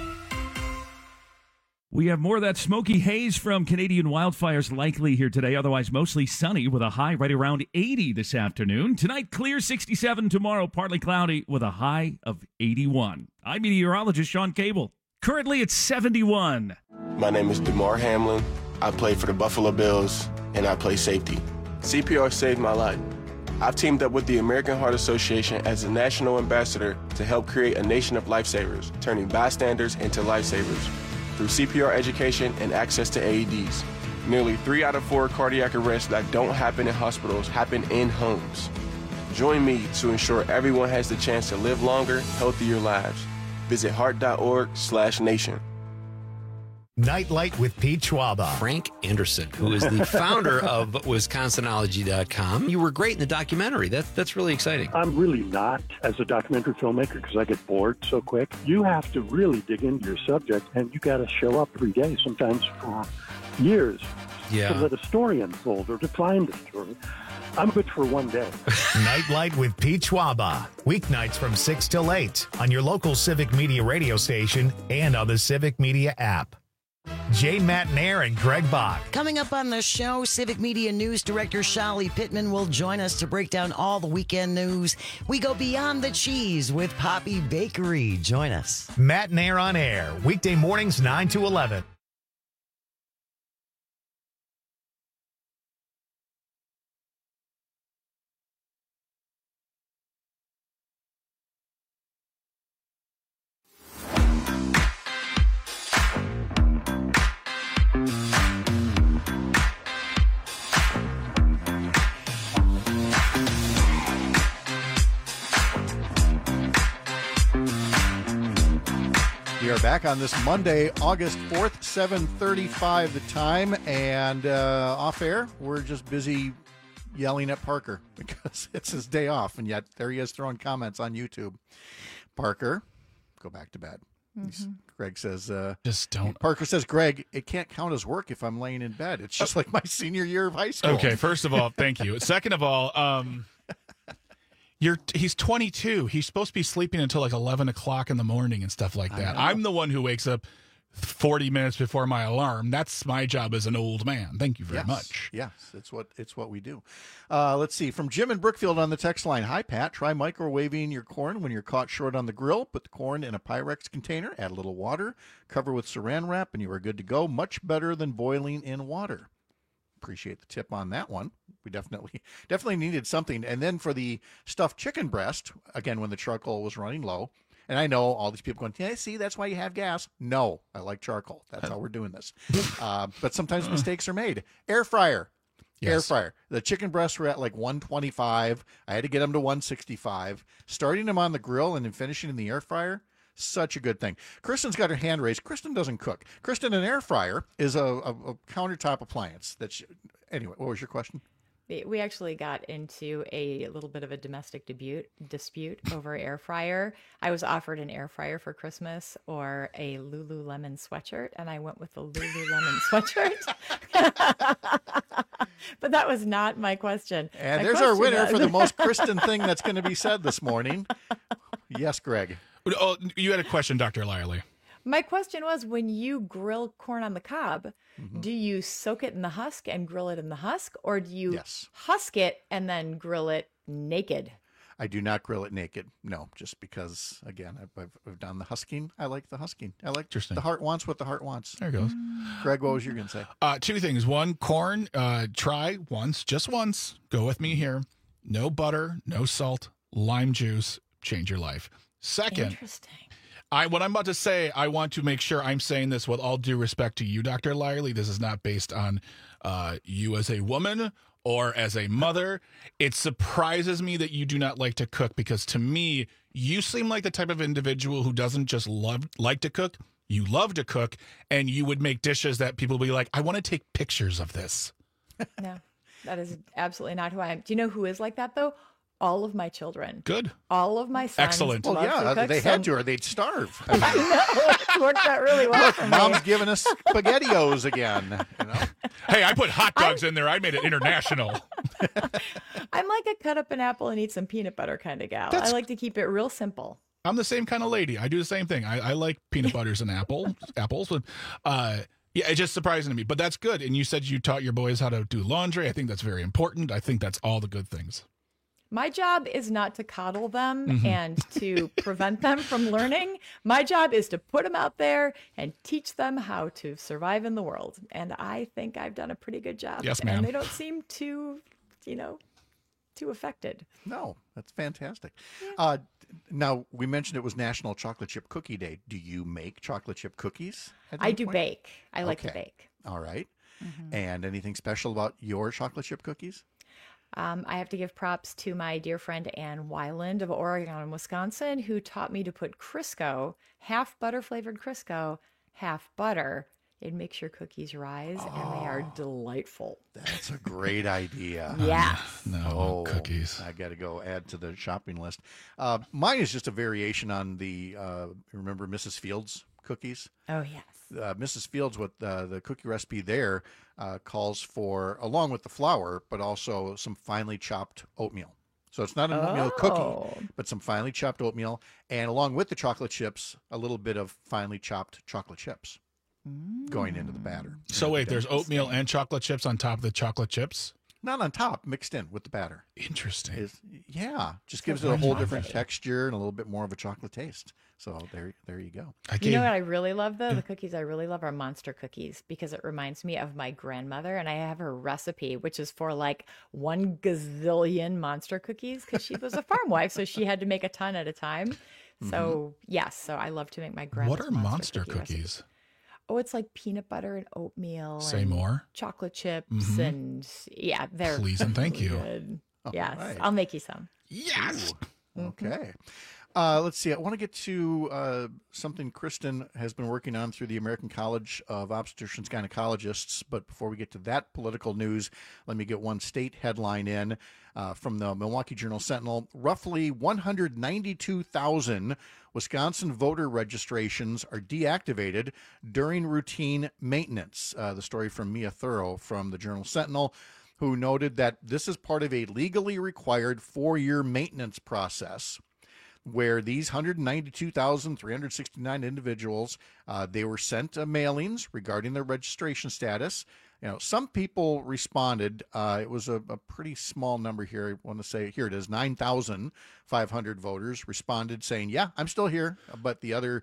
We have more of that smoky haze from Canadian wildfires likely here today. Otherwise, mostly sunny with a high right around 80 this afternoon. Tonight, clear 67. Tomorrow, partly cloudy with a high of 81. I'm meteorologist Sean Cable. Currently, it's 71. My name is DeMar Hamlin. I play for the Buffalo Bills, and I play safety. CPR saved my life. I've teamed up with the American Heart Association as a national ambassador to help create a nation of lifesavers, turning bystanders into lifesavers. Through CPR education and access to AEDs. Nearly 3 out of 4 cardiac arrests that don't happen in hospitals happen in homes. Join me to ensure everyone has the chance to live longer, healthier lives. Visit heart.org/nation. Nightlight with Pete Schwaba. Frank Anderson, who is the founder of Wisconsinology.com. You were great in the documentary. That's really exciting. I'm really not as a documentary filmmaker because I get bored so quick. You have to really dig into your subject, and you got to show up every day, sometimes for years, to let a story unfold or to find a story. I'm good for one day. Nightlight with Pete Schwaba. Weeknights from 6 till 8 on your local Civic Media radio station and on the Civic Media app. Jay Matnair and Greg Bach. Coming up on the show, Civic Media News Director Shali Pittman will join us to break down all the weekend news. We go beyond the cheese with Poppy Bakery. Join us. Matnair on air, weekday mornings 9 to 11. We are back on this Monday, August 4th, 7:35 the time, and off air, we're just busy yelling at Parker because it's his day off, and yet there he is throwing comments on YouTube. Parker, go back to bed. Greg says, just don't. Parker says, Greg, it can't count as work if I'm laying in bed. It's just like my senior year of high school. Okay, first of all, thank you. Second of all, he's 22. He's supposed to be sleeping until like 11 o'clock in the morning and stuff like that. I'm the one who wakes up 40 minutes before my alarm. That's my job as an old man. Thank you very much. Yes, it's what we do. Let's see. From Jim in Brookfield on the text line. Hi, Pat. Try microwaving your corn when you're caught short on the grill. Put the corn in a Pyrex container. Add a little water. Cover with saran wrap, and you are good to go. Much better than boiling in water. Appreciate the tip on that one. We definitely needed something. And then for the stuffed chicken breast, again, when the charcoal was running low, and I know all these people going, yeah, see, that's why you have gas. No, I like charcoal. That's how we're doing this. But sometimes mistakes are made. Air fryer. Yes. Air fryer. The chicken breasts were at like 125. I had to get them to 165. Starting them on the grill and then finishing in the air fryer, such a good thing. Kristen's got her hand raised. Kristen doesn't cook. Kristen, an air fryer is a countertop appliance. Anyway, what was your question? We actually got into a little bit of a domestic dispute over air fryer. I was offered an air fryer for Christmas or a Lululemon sweatshirt, and I went with the Lululemon sweatshirt. But that was not my question. And there's our winner for the most Kristen thing that's going to be said this morning. Yes, Greg. Oh, you had a question, Dr. Lyerly. My question was, when you grill corn on the cob, do you soak it in the husk and grill it in the husk, or do you husk it and then grill it naked? I do not grill it naked. No, just because, again, I've done the husking. I like the husking. I like the heart wants what the heart wants. There it goes. Greg, what was you going to say? Two things. One, corn, try once, just once. Go with me here. No butter, no salt, lime juice. Change your life. Second. Interesting. What I'm about to say, I want to make sure I'm saying this with all due respect to you, Dr. Lyerly. This is not based on you as a woman or as a mother. It surprises me that you do not like to cook, because to me, you seem like the type of individual who doesn't just like to cook. You love to cook, and you would make dishes that people will be like, I want to take pictures of this. No, that is absolutely not who I am. Do you know who is like that, though? All of my children. Good. All of my sons. Excellent. Well, yeah, they had to, or they'd starve. I know. It worked out really well for me. Mom's giving us SpaghettiOs again. You know? Hey, I put hot dogs in there. I made it international. I'm like a cut up an apple and eat some peanut butter kind of gal. I like to keep it real simple. I'm the same kind of lady. I do the same thing. I like peanut butters and apples. But, yeah, it's just surprising to me. But that's good. And you said you taught your boys how to do laundry. I think that's very important. I think that's all the good things. My job is not to coddle them and to prevent them from learning. My job is to put them out there and teach them how to survive in the world. And I think I've done a pretty good job. Yes, ma'am. And they don't seem too affected. No, that's fantastic. Now, we mentioned it was National Chocolate Chip Cookie Day. Do you make chocolate chip cookies? I do bake. I like to bake. All right. And anything special about your chocolate chip cookies? I have to give props to my dear friend Ann Weiland of Oregon and Wisconsin, who taught me to put Crisco, half butter flavored Crisco, half butter, It makes your cookies rise, and they are delightful. That's a great idea. Yes. No cookies. I got to go add to the shopping list. Mine is just a variation on the, remember Mrs. Fields cookies? Oh, yes. Mrs. Fields, what the cookie recipe there calls for, along with the flour, but also some finely chopped oatmeal. So it's not an oatmeal cookie, but some finely chopped oatmeal, and along with the chocolate chips, a little bit of finely chopped chocolate chips going into the batter. So wait, there's oatmeal and chocolate chips on top of the chocolate chips? Not on top, mixed in with the batter. Interesting. Just gives it a whole different texture and a little bit more of a chocolate taste. So there you go. You know what I really love, though? The cookies I really love are Monster cookies, because it reminds me of my grandmother, and I have her recipe, which is for like 1 gazillion Monster cookies, because she was a farm wife, so she had to make a ton at a time. So yes, so I love to make my grandma's What are Monster cookies? Oh, it's like peanut butter and oatmeal. Say and more. Chocolate chips and they're Please and thank you. good. Yes, right. I'll make you some. Yes. Okay. Let's see. I want to get to something Kristen has been working on through the American College of Obstetricians and Gynecologists. But before we get to that political news, let me get one state headline in from the Milwaukee Journal-Sentinel. Roughly 192,000 Wisconsin voter registrations are deactivated during routine maintenance. The story from Mia Thorough from the Journal-Sentinel, who noted that this is part of a legally required 4-year maintenance process where these 192,369 individuals, they were sent mailings regarding their registration status. Some people responded. It was a pretty small number here. I want to say, here it is, 9,500 voters responded saying, yeah, I'm still here. But the other,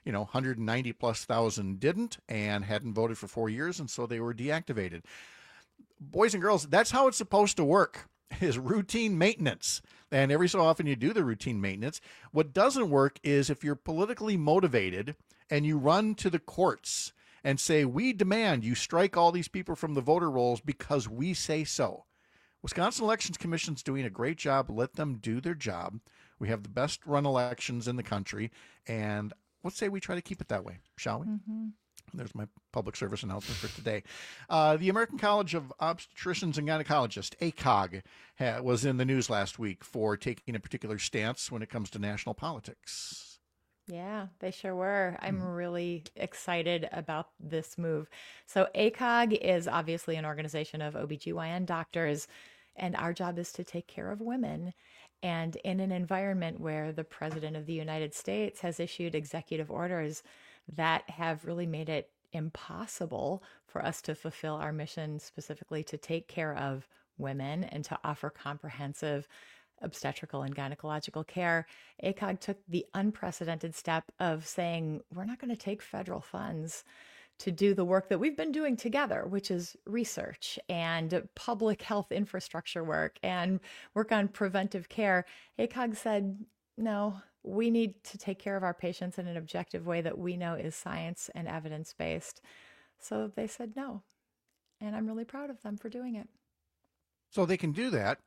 190 plus thousand didn't and hadn't voted for 4 years, and so they were deactivated. Boys and girls, that's how it's supposed to work, is routine maintenance. And every so often you do the routine maintenance. What doesn't work is if you're politically motivated and you run to the courts and say, we demand you strike all these people from the voter rolls because we say so. Wisconsin Elections Commission's doing a great job. Let them do their job. We have the best run elections in the country. And let's say we try to keep it that way, shall we? Mm-hmm. There's my public service announcement for today. The American College of Obstetricians and Gynecologists, ACOG, was in the news last week for taking a particular stance when it comes to national politics. Yeah, they sure were. I'm really excited about this move. So ACOG is obviously an organization of OBGYN doctors, and our job is to take care of women. And in an environment where the President of the United States has issued executive orders that have really made it impossible for us to fulfill our mission, specifically to take care of women and to offer comprehensive obstetrical and gynecological care, ACOG took the unprecedented step of saying, we're not going to take federal funds to do the work that we've been doing together, which is research and public health infrastructure work and work on preventive care. ACOG said, no, we need to take care of our patients in an objective way that we know is science and evidence-based. So they said no. And I'm really proud of them for doing it. So they can do that.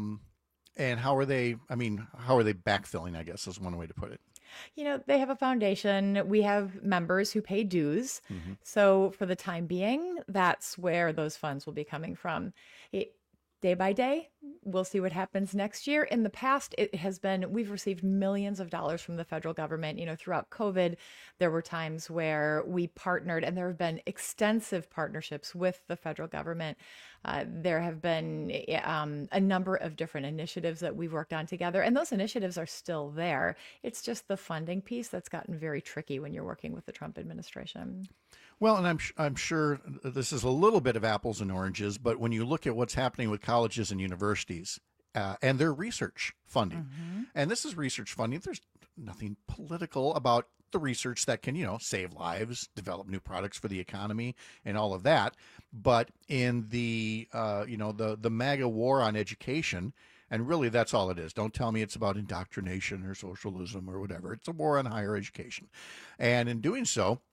And how are they backfilling, I guess is one way to put it. They have a foundation. We have members who pay dues. Mm-hmm. So for the time being, that's where those funds will be coming from. Day by day, we'll see what happens next year. In the past, we've received millions of dollars from the federal government. Throughout COVID, there were times where we partnered, and there have been extensive partnerships with the federal government. There have been a number of different initiatives that we've worked on together, and those initiatives are still there. It's just the funding piece that's gotten very tricky when you're working with the Trump administration. Well, and I'm sure this is a little bit of apples and oranges, but when you look at what's happening with colleges and universities and their research funding, and this is research funding, there's nothing political about the research that can, save lives, develop new products for the economy and all of that. But in the, the MAGA war on education, and really that's all it is. Don't tell me it's about indoctrination or socialism or whatever. It's a war on higher education. And in doing so,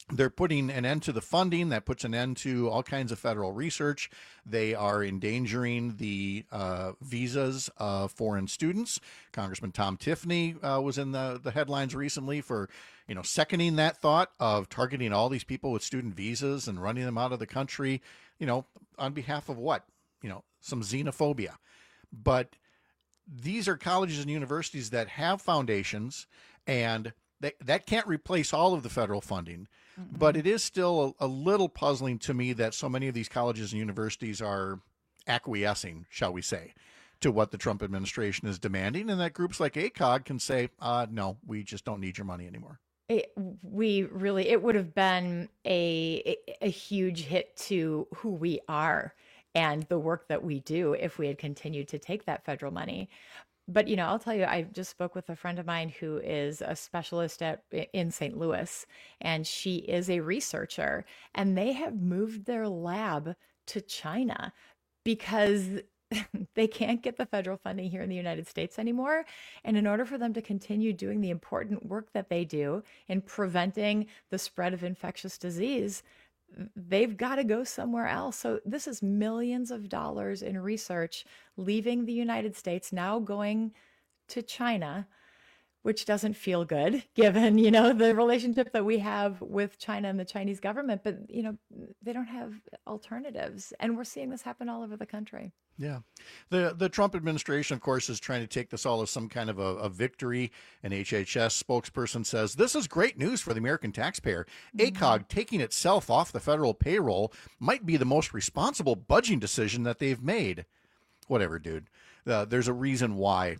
They're putting an end to the funding. That puts an end to all kinds of federal research. They are endangering the visas of foreign students. Congressman Tom Tiffany was in the headlines recently for, seconding that thought of targeting all these people with student visas and running them out of the country, on behalf of what? Some xenophobia. But these are colleges and universities that have foundations, and that can't replace all of the federal funding. Mm-hmm. But it is still a little puzzling to me that so many of these colleges and universities are acquiescing, shall we say, to what the Trump administration is demanding, and that groups like ACOG can say, no, we just don't need your money anymore. It would have been a huge hit to who we are and the work that we do if we had continued to take that federal money. But, I'll tell you, I just spoke with a friend of mine who is a specialist in St. Louis, and she is a researcher, and they have moved their lab to China because they can't get the federal funding here in the United States anymore. And in order for them to continue doing the important work that they do in preventing the spread of infectious disease, they've got to go somewhere else. So this is millions of dollars in research leaving the United States, now going to China, which doesn't feel good given, the relationship that we have with China and the Chinese government. But, they don't have alternatives. And we're seeing this happen all over the country. Yeah. The Trump administration, of course, is trying to take this all as some kind of a victory. An HHS spokesperson says, this is great news for the American taxpayer. ACOG taking itself off the federal payroll might be the most responsible budgeting decision that they've made. Whatever, dude. There's a reason why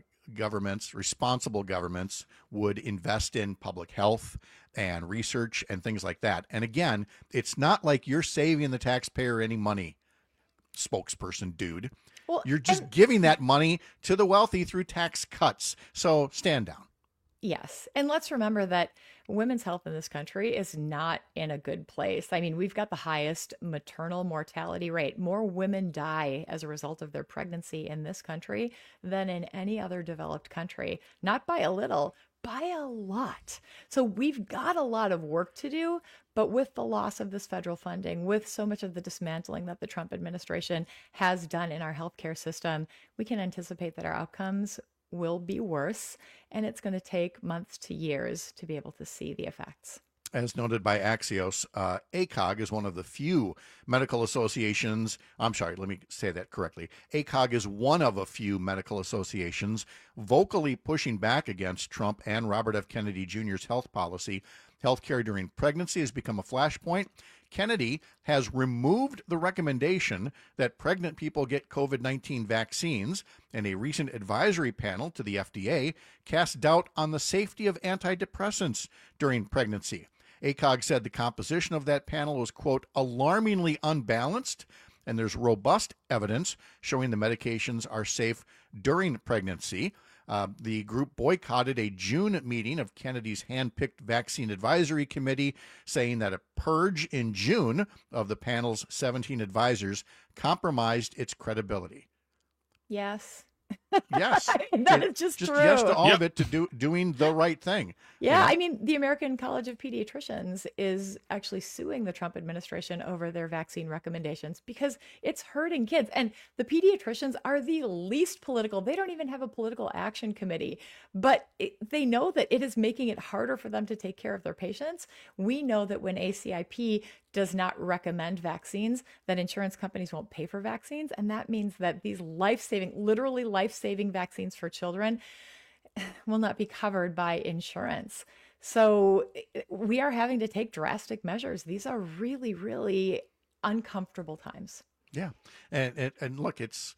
responsible governments would invest in public health and research and things like that. And again, it's not like you're saving the taxpayer any money, spokesperson dude. Well, you're just giving that money to the wealthy through tax cuts. So stand down. Yes. And let's remember that women's health in this country is not in a good place. I mean, we've got the highest maternal mortality rate. More women die as a result of their pregnancy in this country than in any other developed country. Not by a little, by a lot. So we've got a lot of work to do, but with the loss of this federal funding, with so much of the dismantling that the Trump administration has done in our healthcare system, we can anticipate that our outcomes will be worse, and it's going to take months to years to be able to see the effects. As noted by Axios, ACOG is one of the few medical associations. I'm sorry, let me say that correctly. ACOG is one of a few medical associations vocally pushing back against Trump and Robert F. Kennedy Jr.'s health policy. Healthcare during pregnancy has become a flashpoint. Kennedy has removed the recommendation that pregnant people get COVID-19 vaccines, and a recent advisory panel to the FDA cast doubt on the safety of antidepressants during pregnancy. ACOG said the composition of that panel was, quote, alarmingly unbalanced, and there's robust evidence showing the medications are safe during pregnancy. The group boycotted a June meeting of Kennedy's hand-picked vaccine advisory committee, saying that a purge in June of the panel's 17 advisors compromised its credibility. Yes. Yes. That is just true. Yes to all of it, to doing the right thing. Yeah, I mean, the American College of Pediatricians is actually suing the Trump administration over their vaccine recommendations because it's hurting kids. And the pediatricians are the least political. They don't even have a political action committee, but they know that it is making it harder for them to take care of their patients. We know that when ACIP does not recommend vaccines, that insurance companies won't pay for vaccines. And that means that these literally life-saving vaccines for children will not be covered by insurance. So we are having to take drastic measures. These are really, really uncomfortable times. Yeah. And look, it's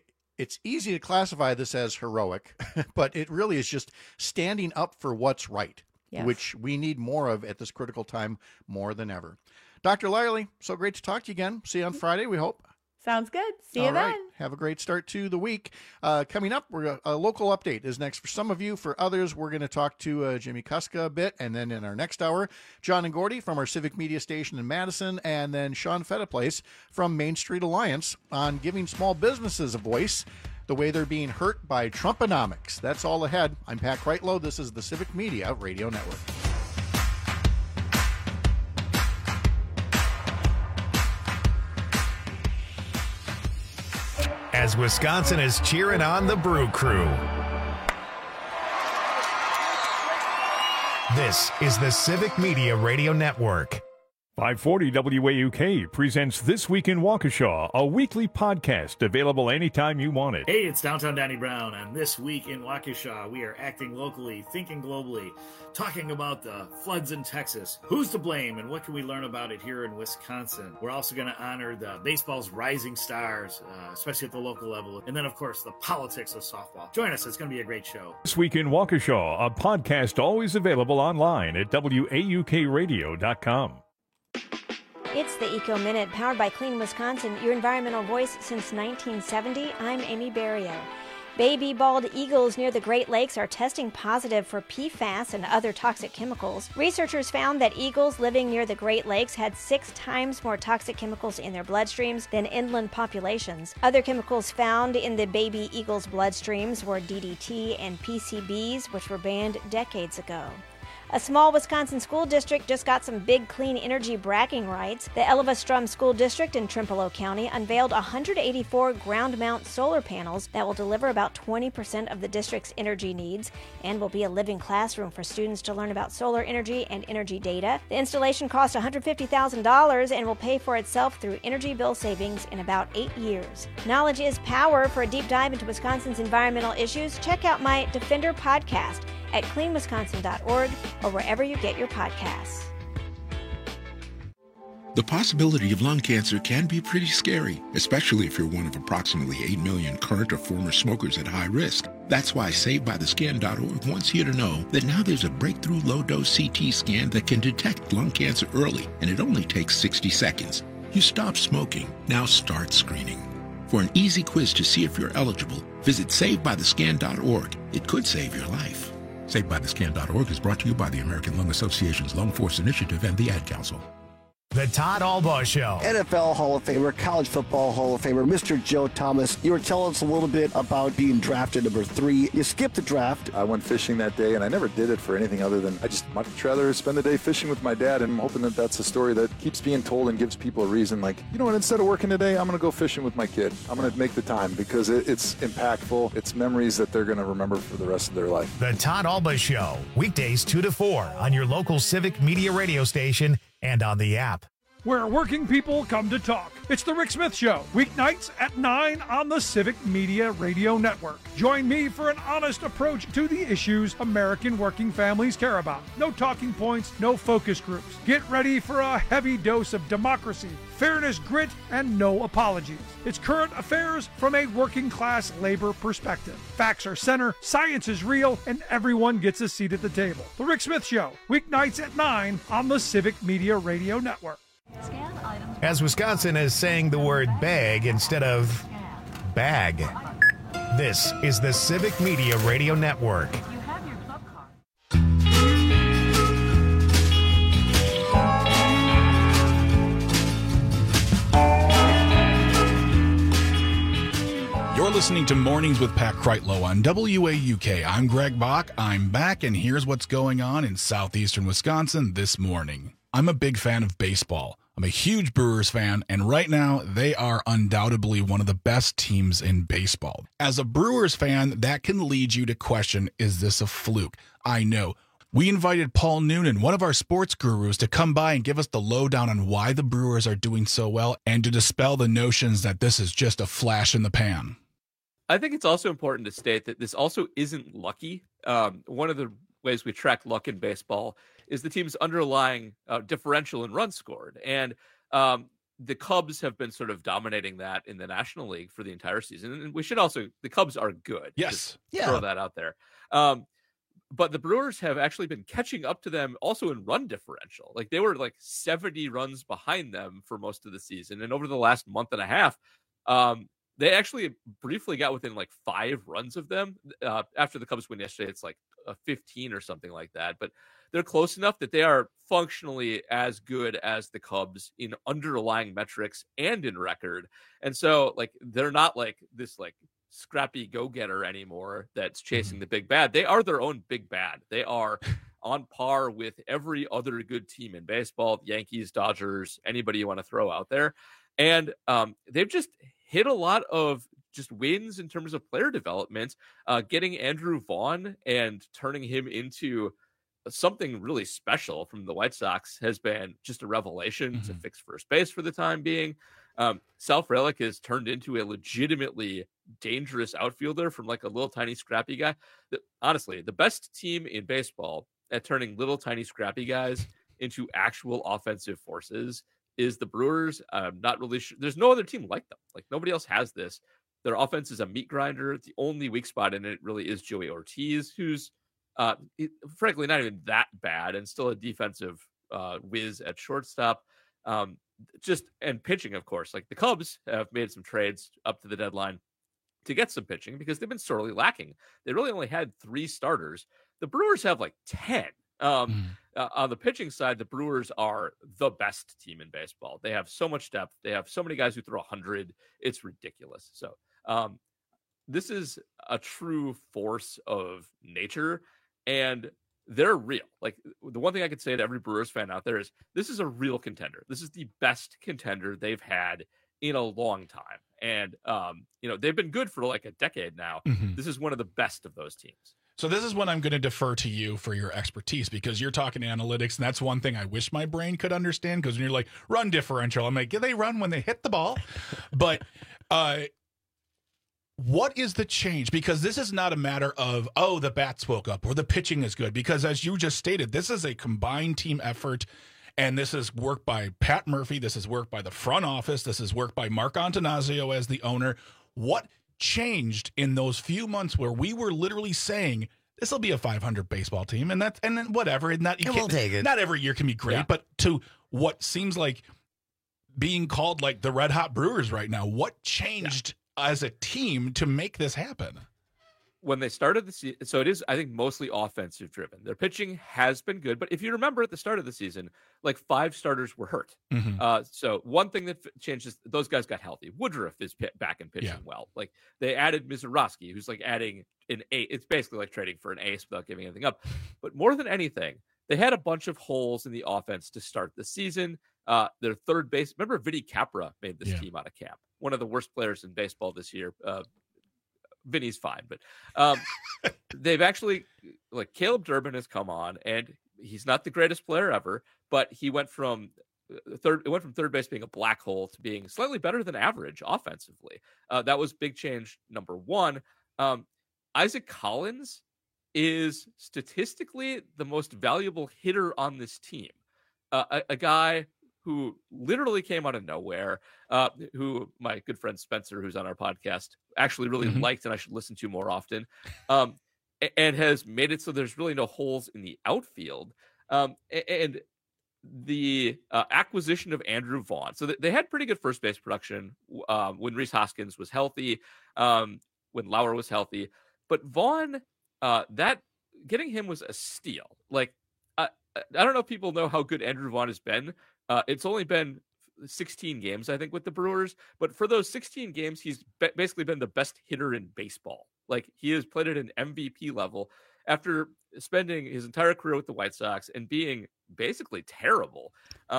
easy to classify this as heroic, but it really is just standing up for what's right, yes, which we need more of at this critical time more than ever. Dr. Lyerly, so great to talk to you again. See you on Friday, we hope. Sounds good. See you then. Have a great start to the week. Coming up, a local update is next for some of you. For others, we're going to talk to Jimmy Kuska a bit. And then in our next hour, John and Gordy from our civic media station in Madison. And then Sean Fettaplace from Main Street Alliance on giving small businesses a voice the way they're being hurt by Trumponomics. That's all ahead. I'm Pat Kreitlow. This is the Civic Media Radio Network. as Wisconsin is cheering on the Brew Crew. This is the Civic Media Radio Network. 540 WAUK presents This Week in Waukesha, a weekly podcast available anytime you want it. Hey, it's Downtown Danny Brown, and This Week in Waukesha, we are acting locally, thinking globally, talking about the floods in Texas. Who's to blame, and what can we learn about it here in Wisconsin? We're also going to honor the baseball's rising stars, especially at the local level, and then, of course, the politics of softball. Join us. It's going to be a great show. This Week in Waukesha, a podcast always available online at WAUKradio.com. It's the Eco Minute, powered by Clean Wisconsin, your environmental voice since 1970. I'm Amy Barrio. Baby bald eagles near the Great Lakes are testing positive for PFAS and other toxic chemicals. Researchers found that eagles living near the Great Lakes had 6 times more toxic chemicals in their bloodstreams than inland populations. Other chemicals found in the baby eagles' bloodstreams were DDT and PCBs, which were banned decades ago. A small Wisconsin school district just got some big clean energy bragging rights. The Elva-Strum School District in Trempealeau County unveiled 184 ground-mount solar panels that will deliver about 20% of the district's energy needs and will be a living classroom for students to learn about solar energy and energy data. The installation cost $150,000 and will pay for itself through energy bill savings in about 8 years. Knowledge is power. For a deep dive into Wisconsin's environmental issues, check out my Defender podcast at cleanwisconsin.org or wherever you get your podcasts. The possibility of lung cancer can be pretty scary, especially if you're one of approximately 8 million current or former smokers at high risk. That's why SaveByTheScan.org wants you to know that now there's a breakthrough low-dose CT scan that can detect lung cancer early, and it only takes 60 seconds. You stop smoking, now start screening. For an easy quiz to see if you're eligible, visit SaveByTheScan.org. It could save your life. SaveByTheScan.org is brought to you by the American Lung Association's Lung Force Initiative and the Ad Council. The Todd Albaugh Show. NFL Hall of Famer, College Football Hall of Famer, Mr. Joe Thomas. You were telling us a little bit about being drafted number 3. You skipped the draft. I went fishing that day, and I never did it for anything other than I just much rather spend the day fishing with my dad, and I'm hoping that that's a story that keeps being told and gives people a reason, like, you know what, instead of working today, I'm going to go fishing with my kid. I'm going to make the time because it's impactful. It's memories that they're going to remember for the rest of their life. The Todd Albaugh Show, weekdays 2 to 4 on your local Civic Media radio station and on the app. Where working people come to talk. It's the Rick Smith Show, weeknights at 9 on the Civic Media Radio Network. Join me for an honest approach to the issues American working families care about. No talking points, no focus groups. Get ready for a heavy dose of democracy, fairness, grit, and no apologies. It's current affairs from a working class labor perspective. Facts are center, science is real, and everyone gets a seat at the table. The Rick Smith Show, weeknights at 9 on the Civic Media Radio Network. As Wisconsin is saying the word bag instead of bag. This is the Civic Media Radio Network. You're listening to Mornings with Pat Kreitlow on WAUK. I'm Greg Bach. I'm back, and here's what's going on in southeastern Wisconsin this morning. I'm a big fan of baseball. I'm a huge Brewers fan, and right now they are undoubtedly one of the best teams in baseball. As a Brewers fan, that can lead you to question, is this a fluke? I know. We invited Paul Noonan, one of our sports gurus, to come by and give us the lowdown on why the Brewers are doing so well and to dispel the notions that this is just a flash in the pan. I think it's also important to state that this also isn't lucky. One of the ways we track luck in baseball is the team's underlying differential in runs scored. And the Cubs have been sort of dominating that in the National League for the entire season. And we should also, the Cubs are good. Yes. Just throw that out there. But the Brewers have actually been catching up to them also in run differential. Like they were like 70 runs behind them for most of the season. And over the last month and a half, they actually briefly got within like 5 runs of them. After the Cubs win yesterday, it's like a 15 or something like that. But they're close enough that they are functionally as good as the Cubs in underlying metrics and in record. And so like, they're not like this like scrappy go-getter anymore that's chasing the big bad. They are their own big bad. They are on par with every other good team in baseball, Yankees, Dodgers, anybody you want to throw out there. And they've just hit a lot of just wins in terms of player development. Getting Andrew Vaughn and turning him into something really special from the White Sox has been just a revelation to fix first base for the time being. Sal Frelick has turned into a legitimately dangerous outfielder from like a little tiny scrappy guy. Honestly, the best team in baseball at turning little tiny scrappy guys into actual offensive forces is the Brewers. I'm not really sure. There's no other team like them. Like nobody else has this. Their offense is a meat grinder. The only weak spot in it really is Joey Ortiz, who's frankly not even that bad and still a defensive whiz at shortstop. And pitching, of course, like the Cubs have made some trades up to the deadline to get some pitching because they've been sorely lacking. They really only had 3 starters. The Brewers have like 10. On the pitching side, the Brewers are the best team in baseball. They have so much depth. They have so many guys who throw 100. It's ridiculous. So this is a true force of nature, and they're real. Like the one thing I could say to every Brewers fan out there is this is a real contender. This is the best contender they've had in a long time. And, they've been good for like a decade now. This is one of the best of those teams. So this is when I'm going to defer to you for your expertise because you're talking analytics, and that's one thing I wish my brain could understand because when you're like, run differential, I'm like, yeah, they run when they hit the ball. But what is the change? Because this is not a matter of, the bats woke up or the pitching is good. Because as you just stated, this is a combined team effort, and this is work by Pat Murphy. This is work by the front office. This is work by Mark Antanasio as the owner. What changed in those few months where we were literally saying this will be a 500 baseball team, and then whatever, and we'll take it. Not every year can be great, but to what seems like being called like the Red Hot Brewers right now, what changed as a team to make this happen? When they started the season, so it is, I think, mostly offensive driven. Their pitching has been good, but if you remember at the start of the season, like 5 starters were hurt. So one thing that changed is those guys got healthy. Woodruff is back and pitching well. Like they added Mizorowski, who's like adding an ace. It's basically like trading for an ace without giving anything up. But more than anything, they had a bunch of holes in the offense to start the season. Their third base, remember Vinny Capra made this team out of camp. One of the worst players in baseball this year. Vinny's fine, but they've actually, like, Caleb Durbin has come on, and he's not the greatest player ever, but he went from third base being a black hole to being slightly better than average offensively. That was big change number 1. Isaac Collins is statistically the most valuable hitter on this team. A guy who literally came out of nowhere, who my good friend Spencer, who's on our podcast, actually really liked and I should listen to more often, and has made it so there's really no holes in the outfield. And the acquisition of Andrew Vaughn. So they had pretty good first base production when Rhys Hoskins was healthy, when Lauer was healthy. But Vaughn, getting him was a steal. Like, I don't know if people know how good Andrew Vaughn has been. It's only been 16 games, I think, with the Brewers. But for those 16 games, he's basically been the best hitter in baseball. Like, he has played at an MVP level after spending his entire career with the White Sox and being basically terrible.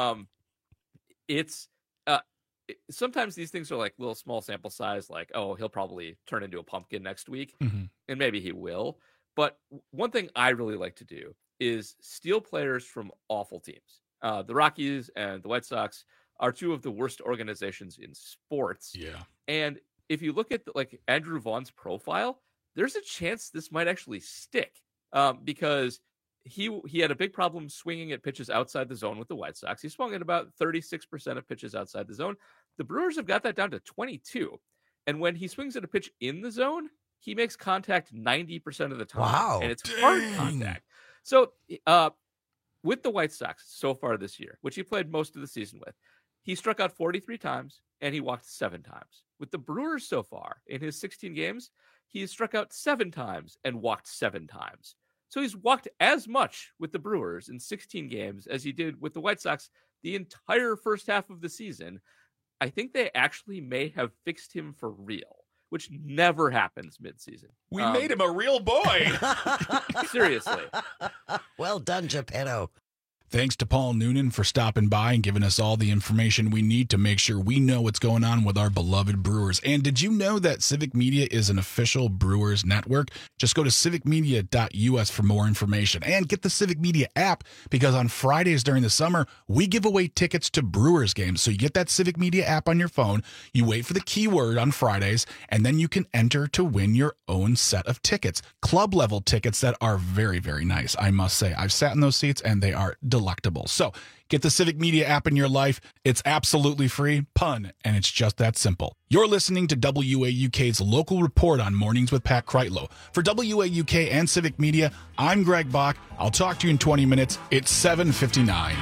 Sometimes these things are like little small sample size, like, oh, he'll probably turn into a pumpkin next week. And maybe he will. But one thing I really like to do is steal players from awful teams. The Rockies and the White Sox are 2 of the worst organizations in sports. Yeah. And if you look at like Andrew Vaughn's profile, there's a chance this might actually stick because he had a big problem swinging at pitches outside the zone with the White Sox. He swung at about 36% of pitches outside the zone. The Brewers have got that down to 22. And when he swings at a pitch in the zone, he makes contact 90% of the time. Wow. And it's hard contact. So with the White Sox so far this year, which he played most of the season with, he struck out 43 times and he walked 7 times. With the Brewers so far in his 16 games, he's struck out 7 times and walked 7 times. So he's walked as much with the Brewers in 16 games as he did with the White Sox the entire first half of the season. I think they actually may have fixed him for real, which never happens midseason. We made him a real boy. Seriously. Well done, Geppetto. Thanks to Paul Noonan for stopping by and giving us all the information we need to make sure we know what's going on with our beloved Brewers. And did you know that Civic Media is an official Brewers network? Just go to civicmedia.us for more information and get the Civic Media app, because on Fridays during the summer, we give away tickets to Brewers games. So you get that Civic Media app on your phone, you wait for the keyword on Fridays, and then you can enter to win your own set of tickets. Club level tickets that are very, very nice, I must say. I've sat in those seats and they are delectable. So get the Civic Media app in your life. It's absolutely free, and it's just that simple. You're listening to WAUK's local report on Mornings with Pat Kreitlow. For WAUK and Civic Media, I'm Greg Bach. I'll talk to you in 20 minutes. It's 7:59.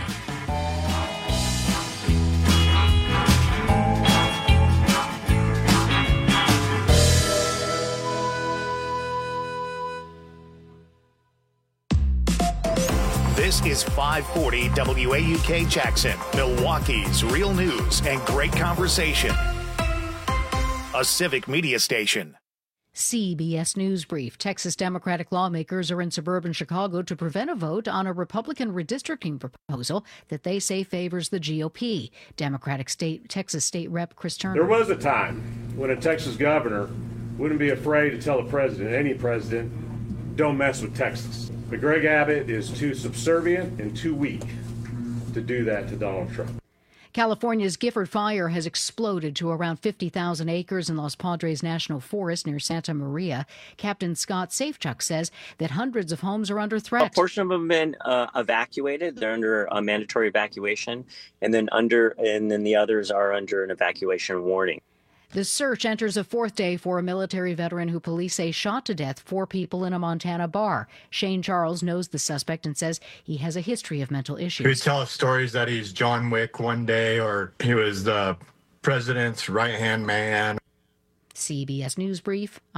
This is 540 WAUK Jackson, Milwaukee's real news and great conversation. A Civic Media station. CBS News Brief. Texas Democratic lawmakers are in suburban Chicago to prevent a vote on a Republican redistricting proposal that they say favors the GOP. Texas State Rep Chris Turner. There was a time when a Texas governor wouldn't be afraid to tell a president, any president, don't mess with Texas. But Greg Abbott is too subservient and too weak to do that to Donald Trump. California's Gifford Fire has exploded to around 50,000 acres in Los Padres National Forest near Santa Maria. Captain Scott Safechuck says that hundreds of homes are under threat. A portion of them have been evacuated. They're under a mandatory evacuation, and then the others are under an evacuation warning. The search enters a fourth day for a military veteran who police say shot to death 4 people in a Montana bar. Shane Charles knows the suspect and says he has a history of mental issues. He tells stories that he's John Wick one day, or he was the president's right-hand man. CBS News Brief.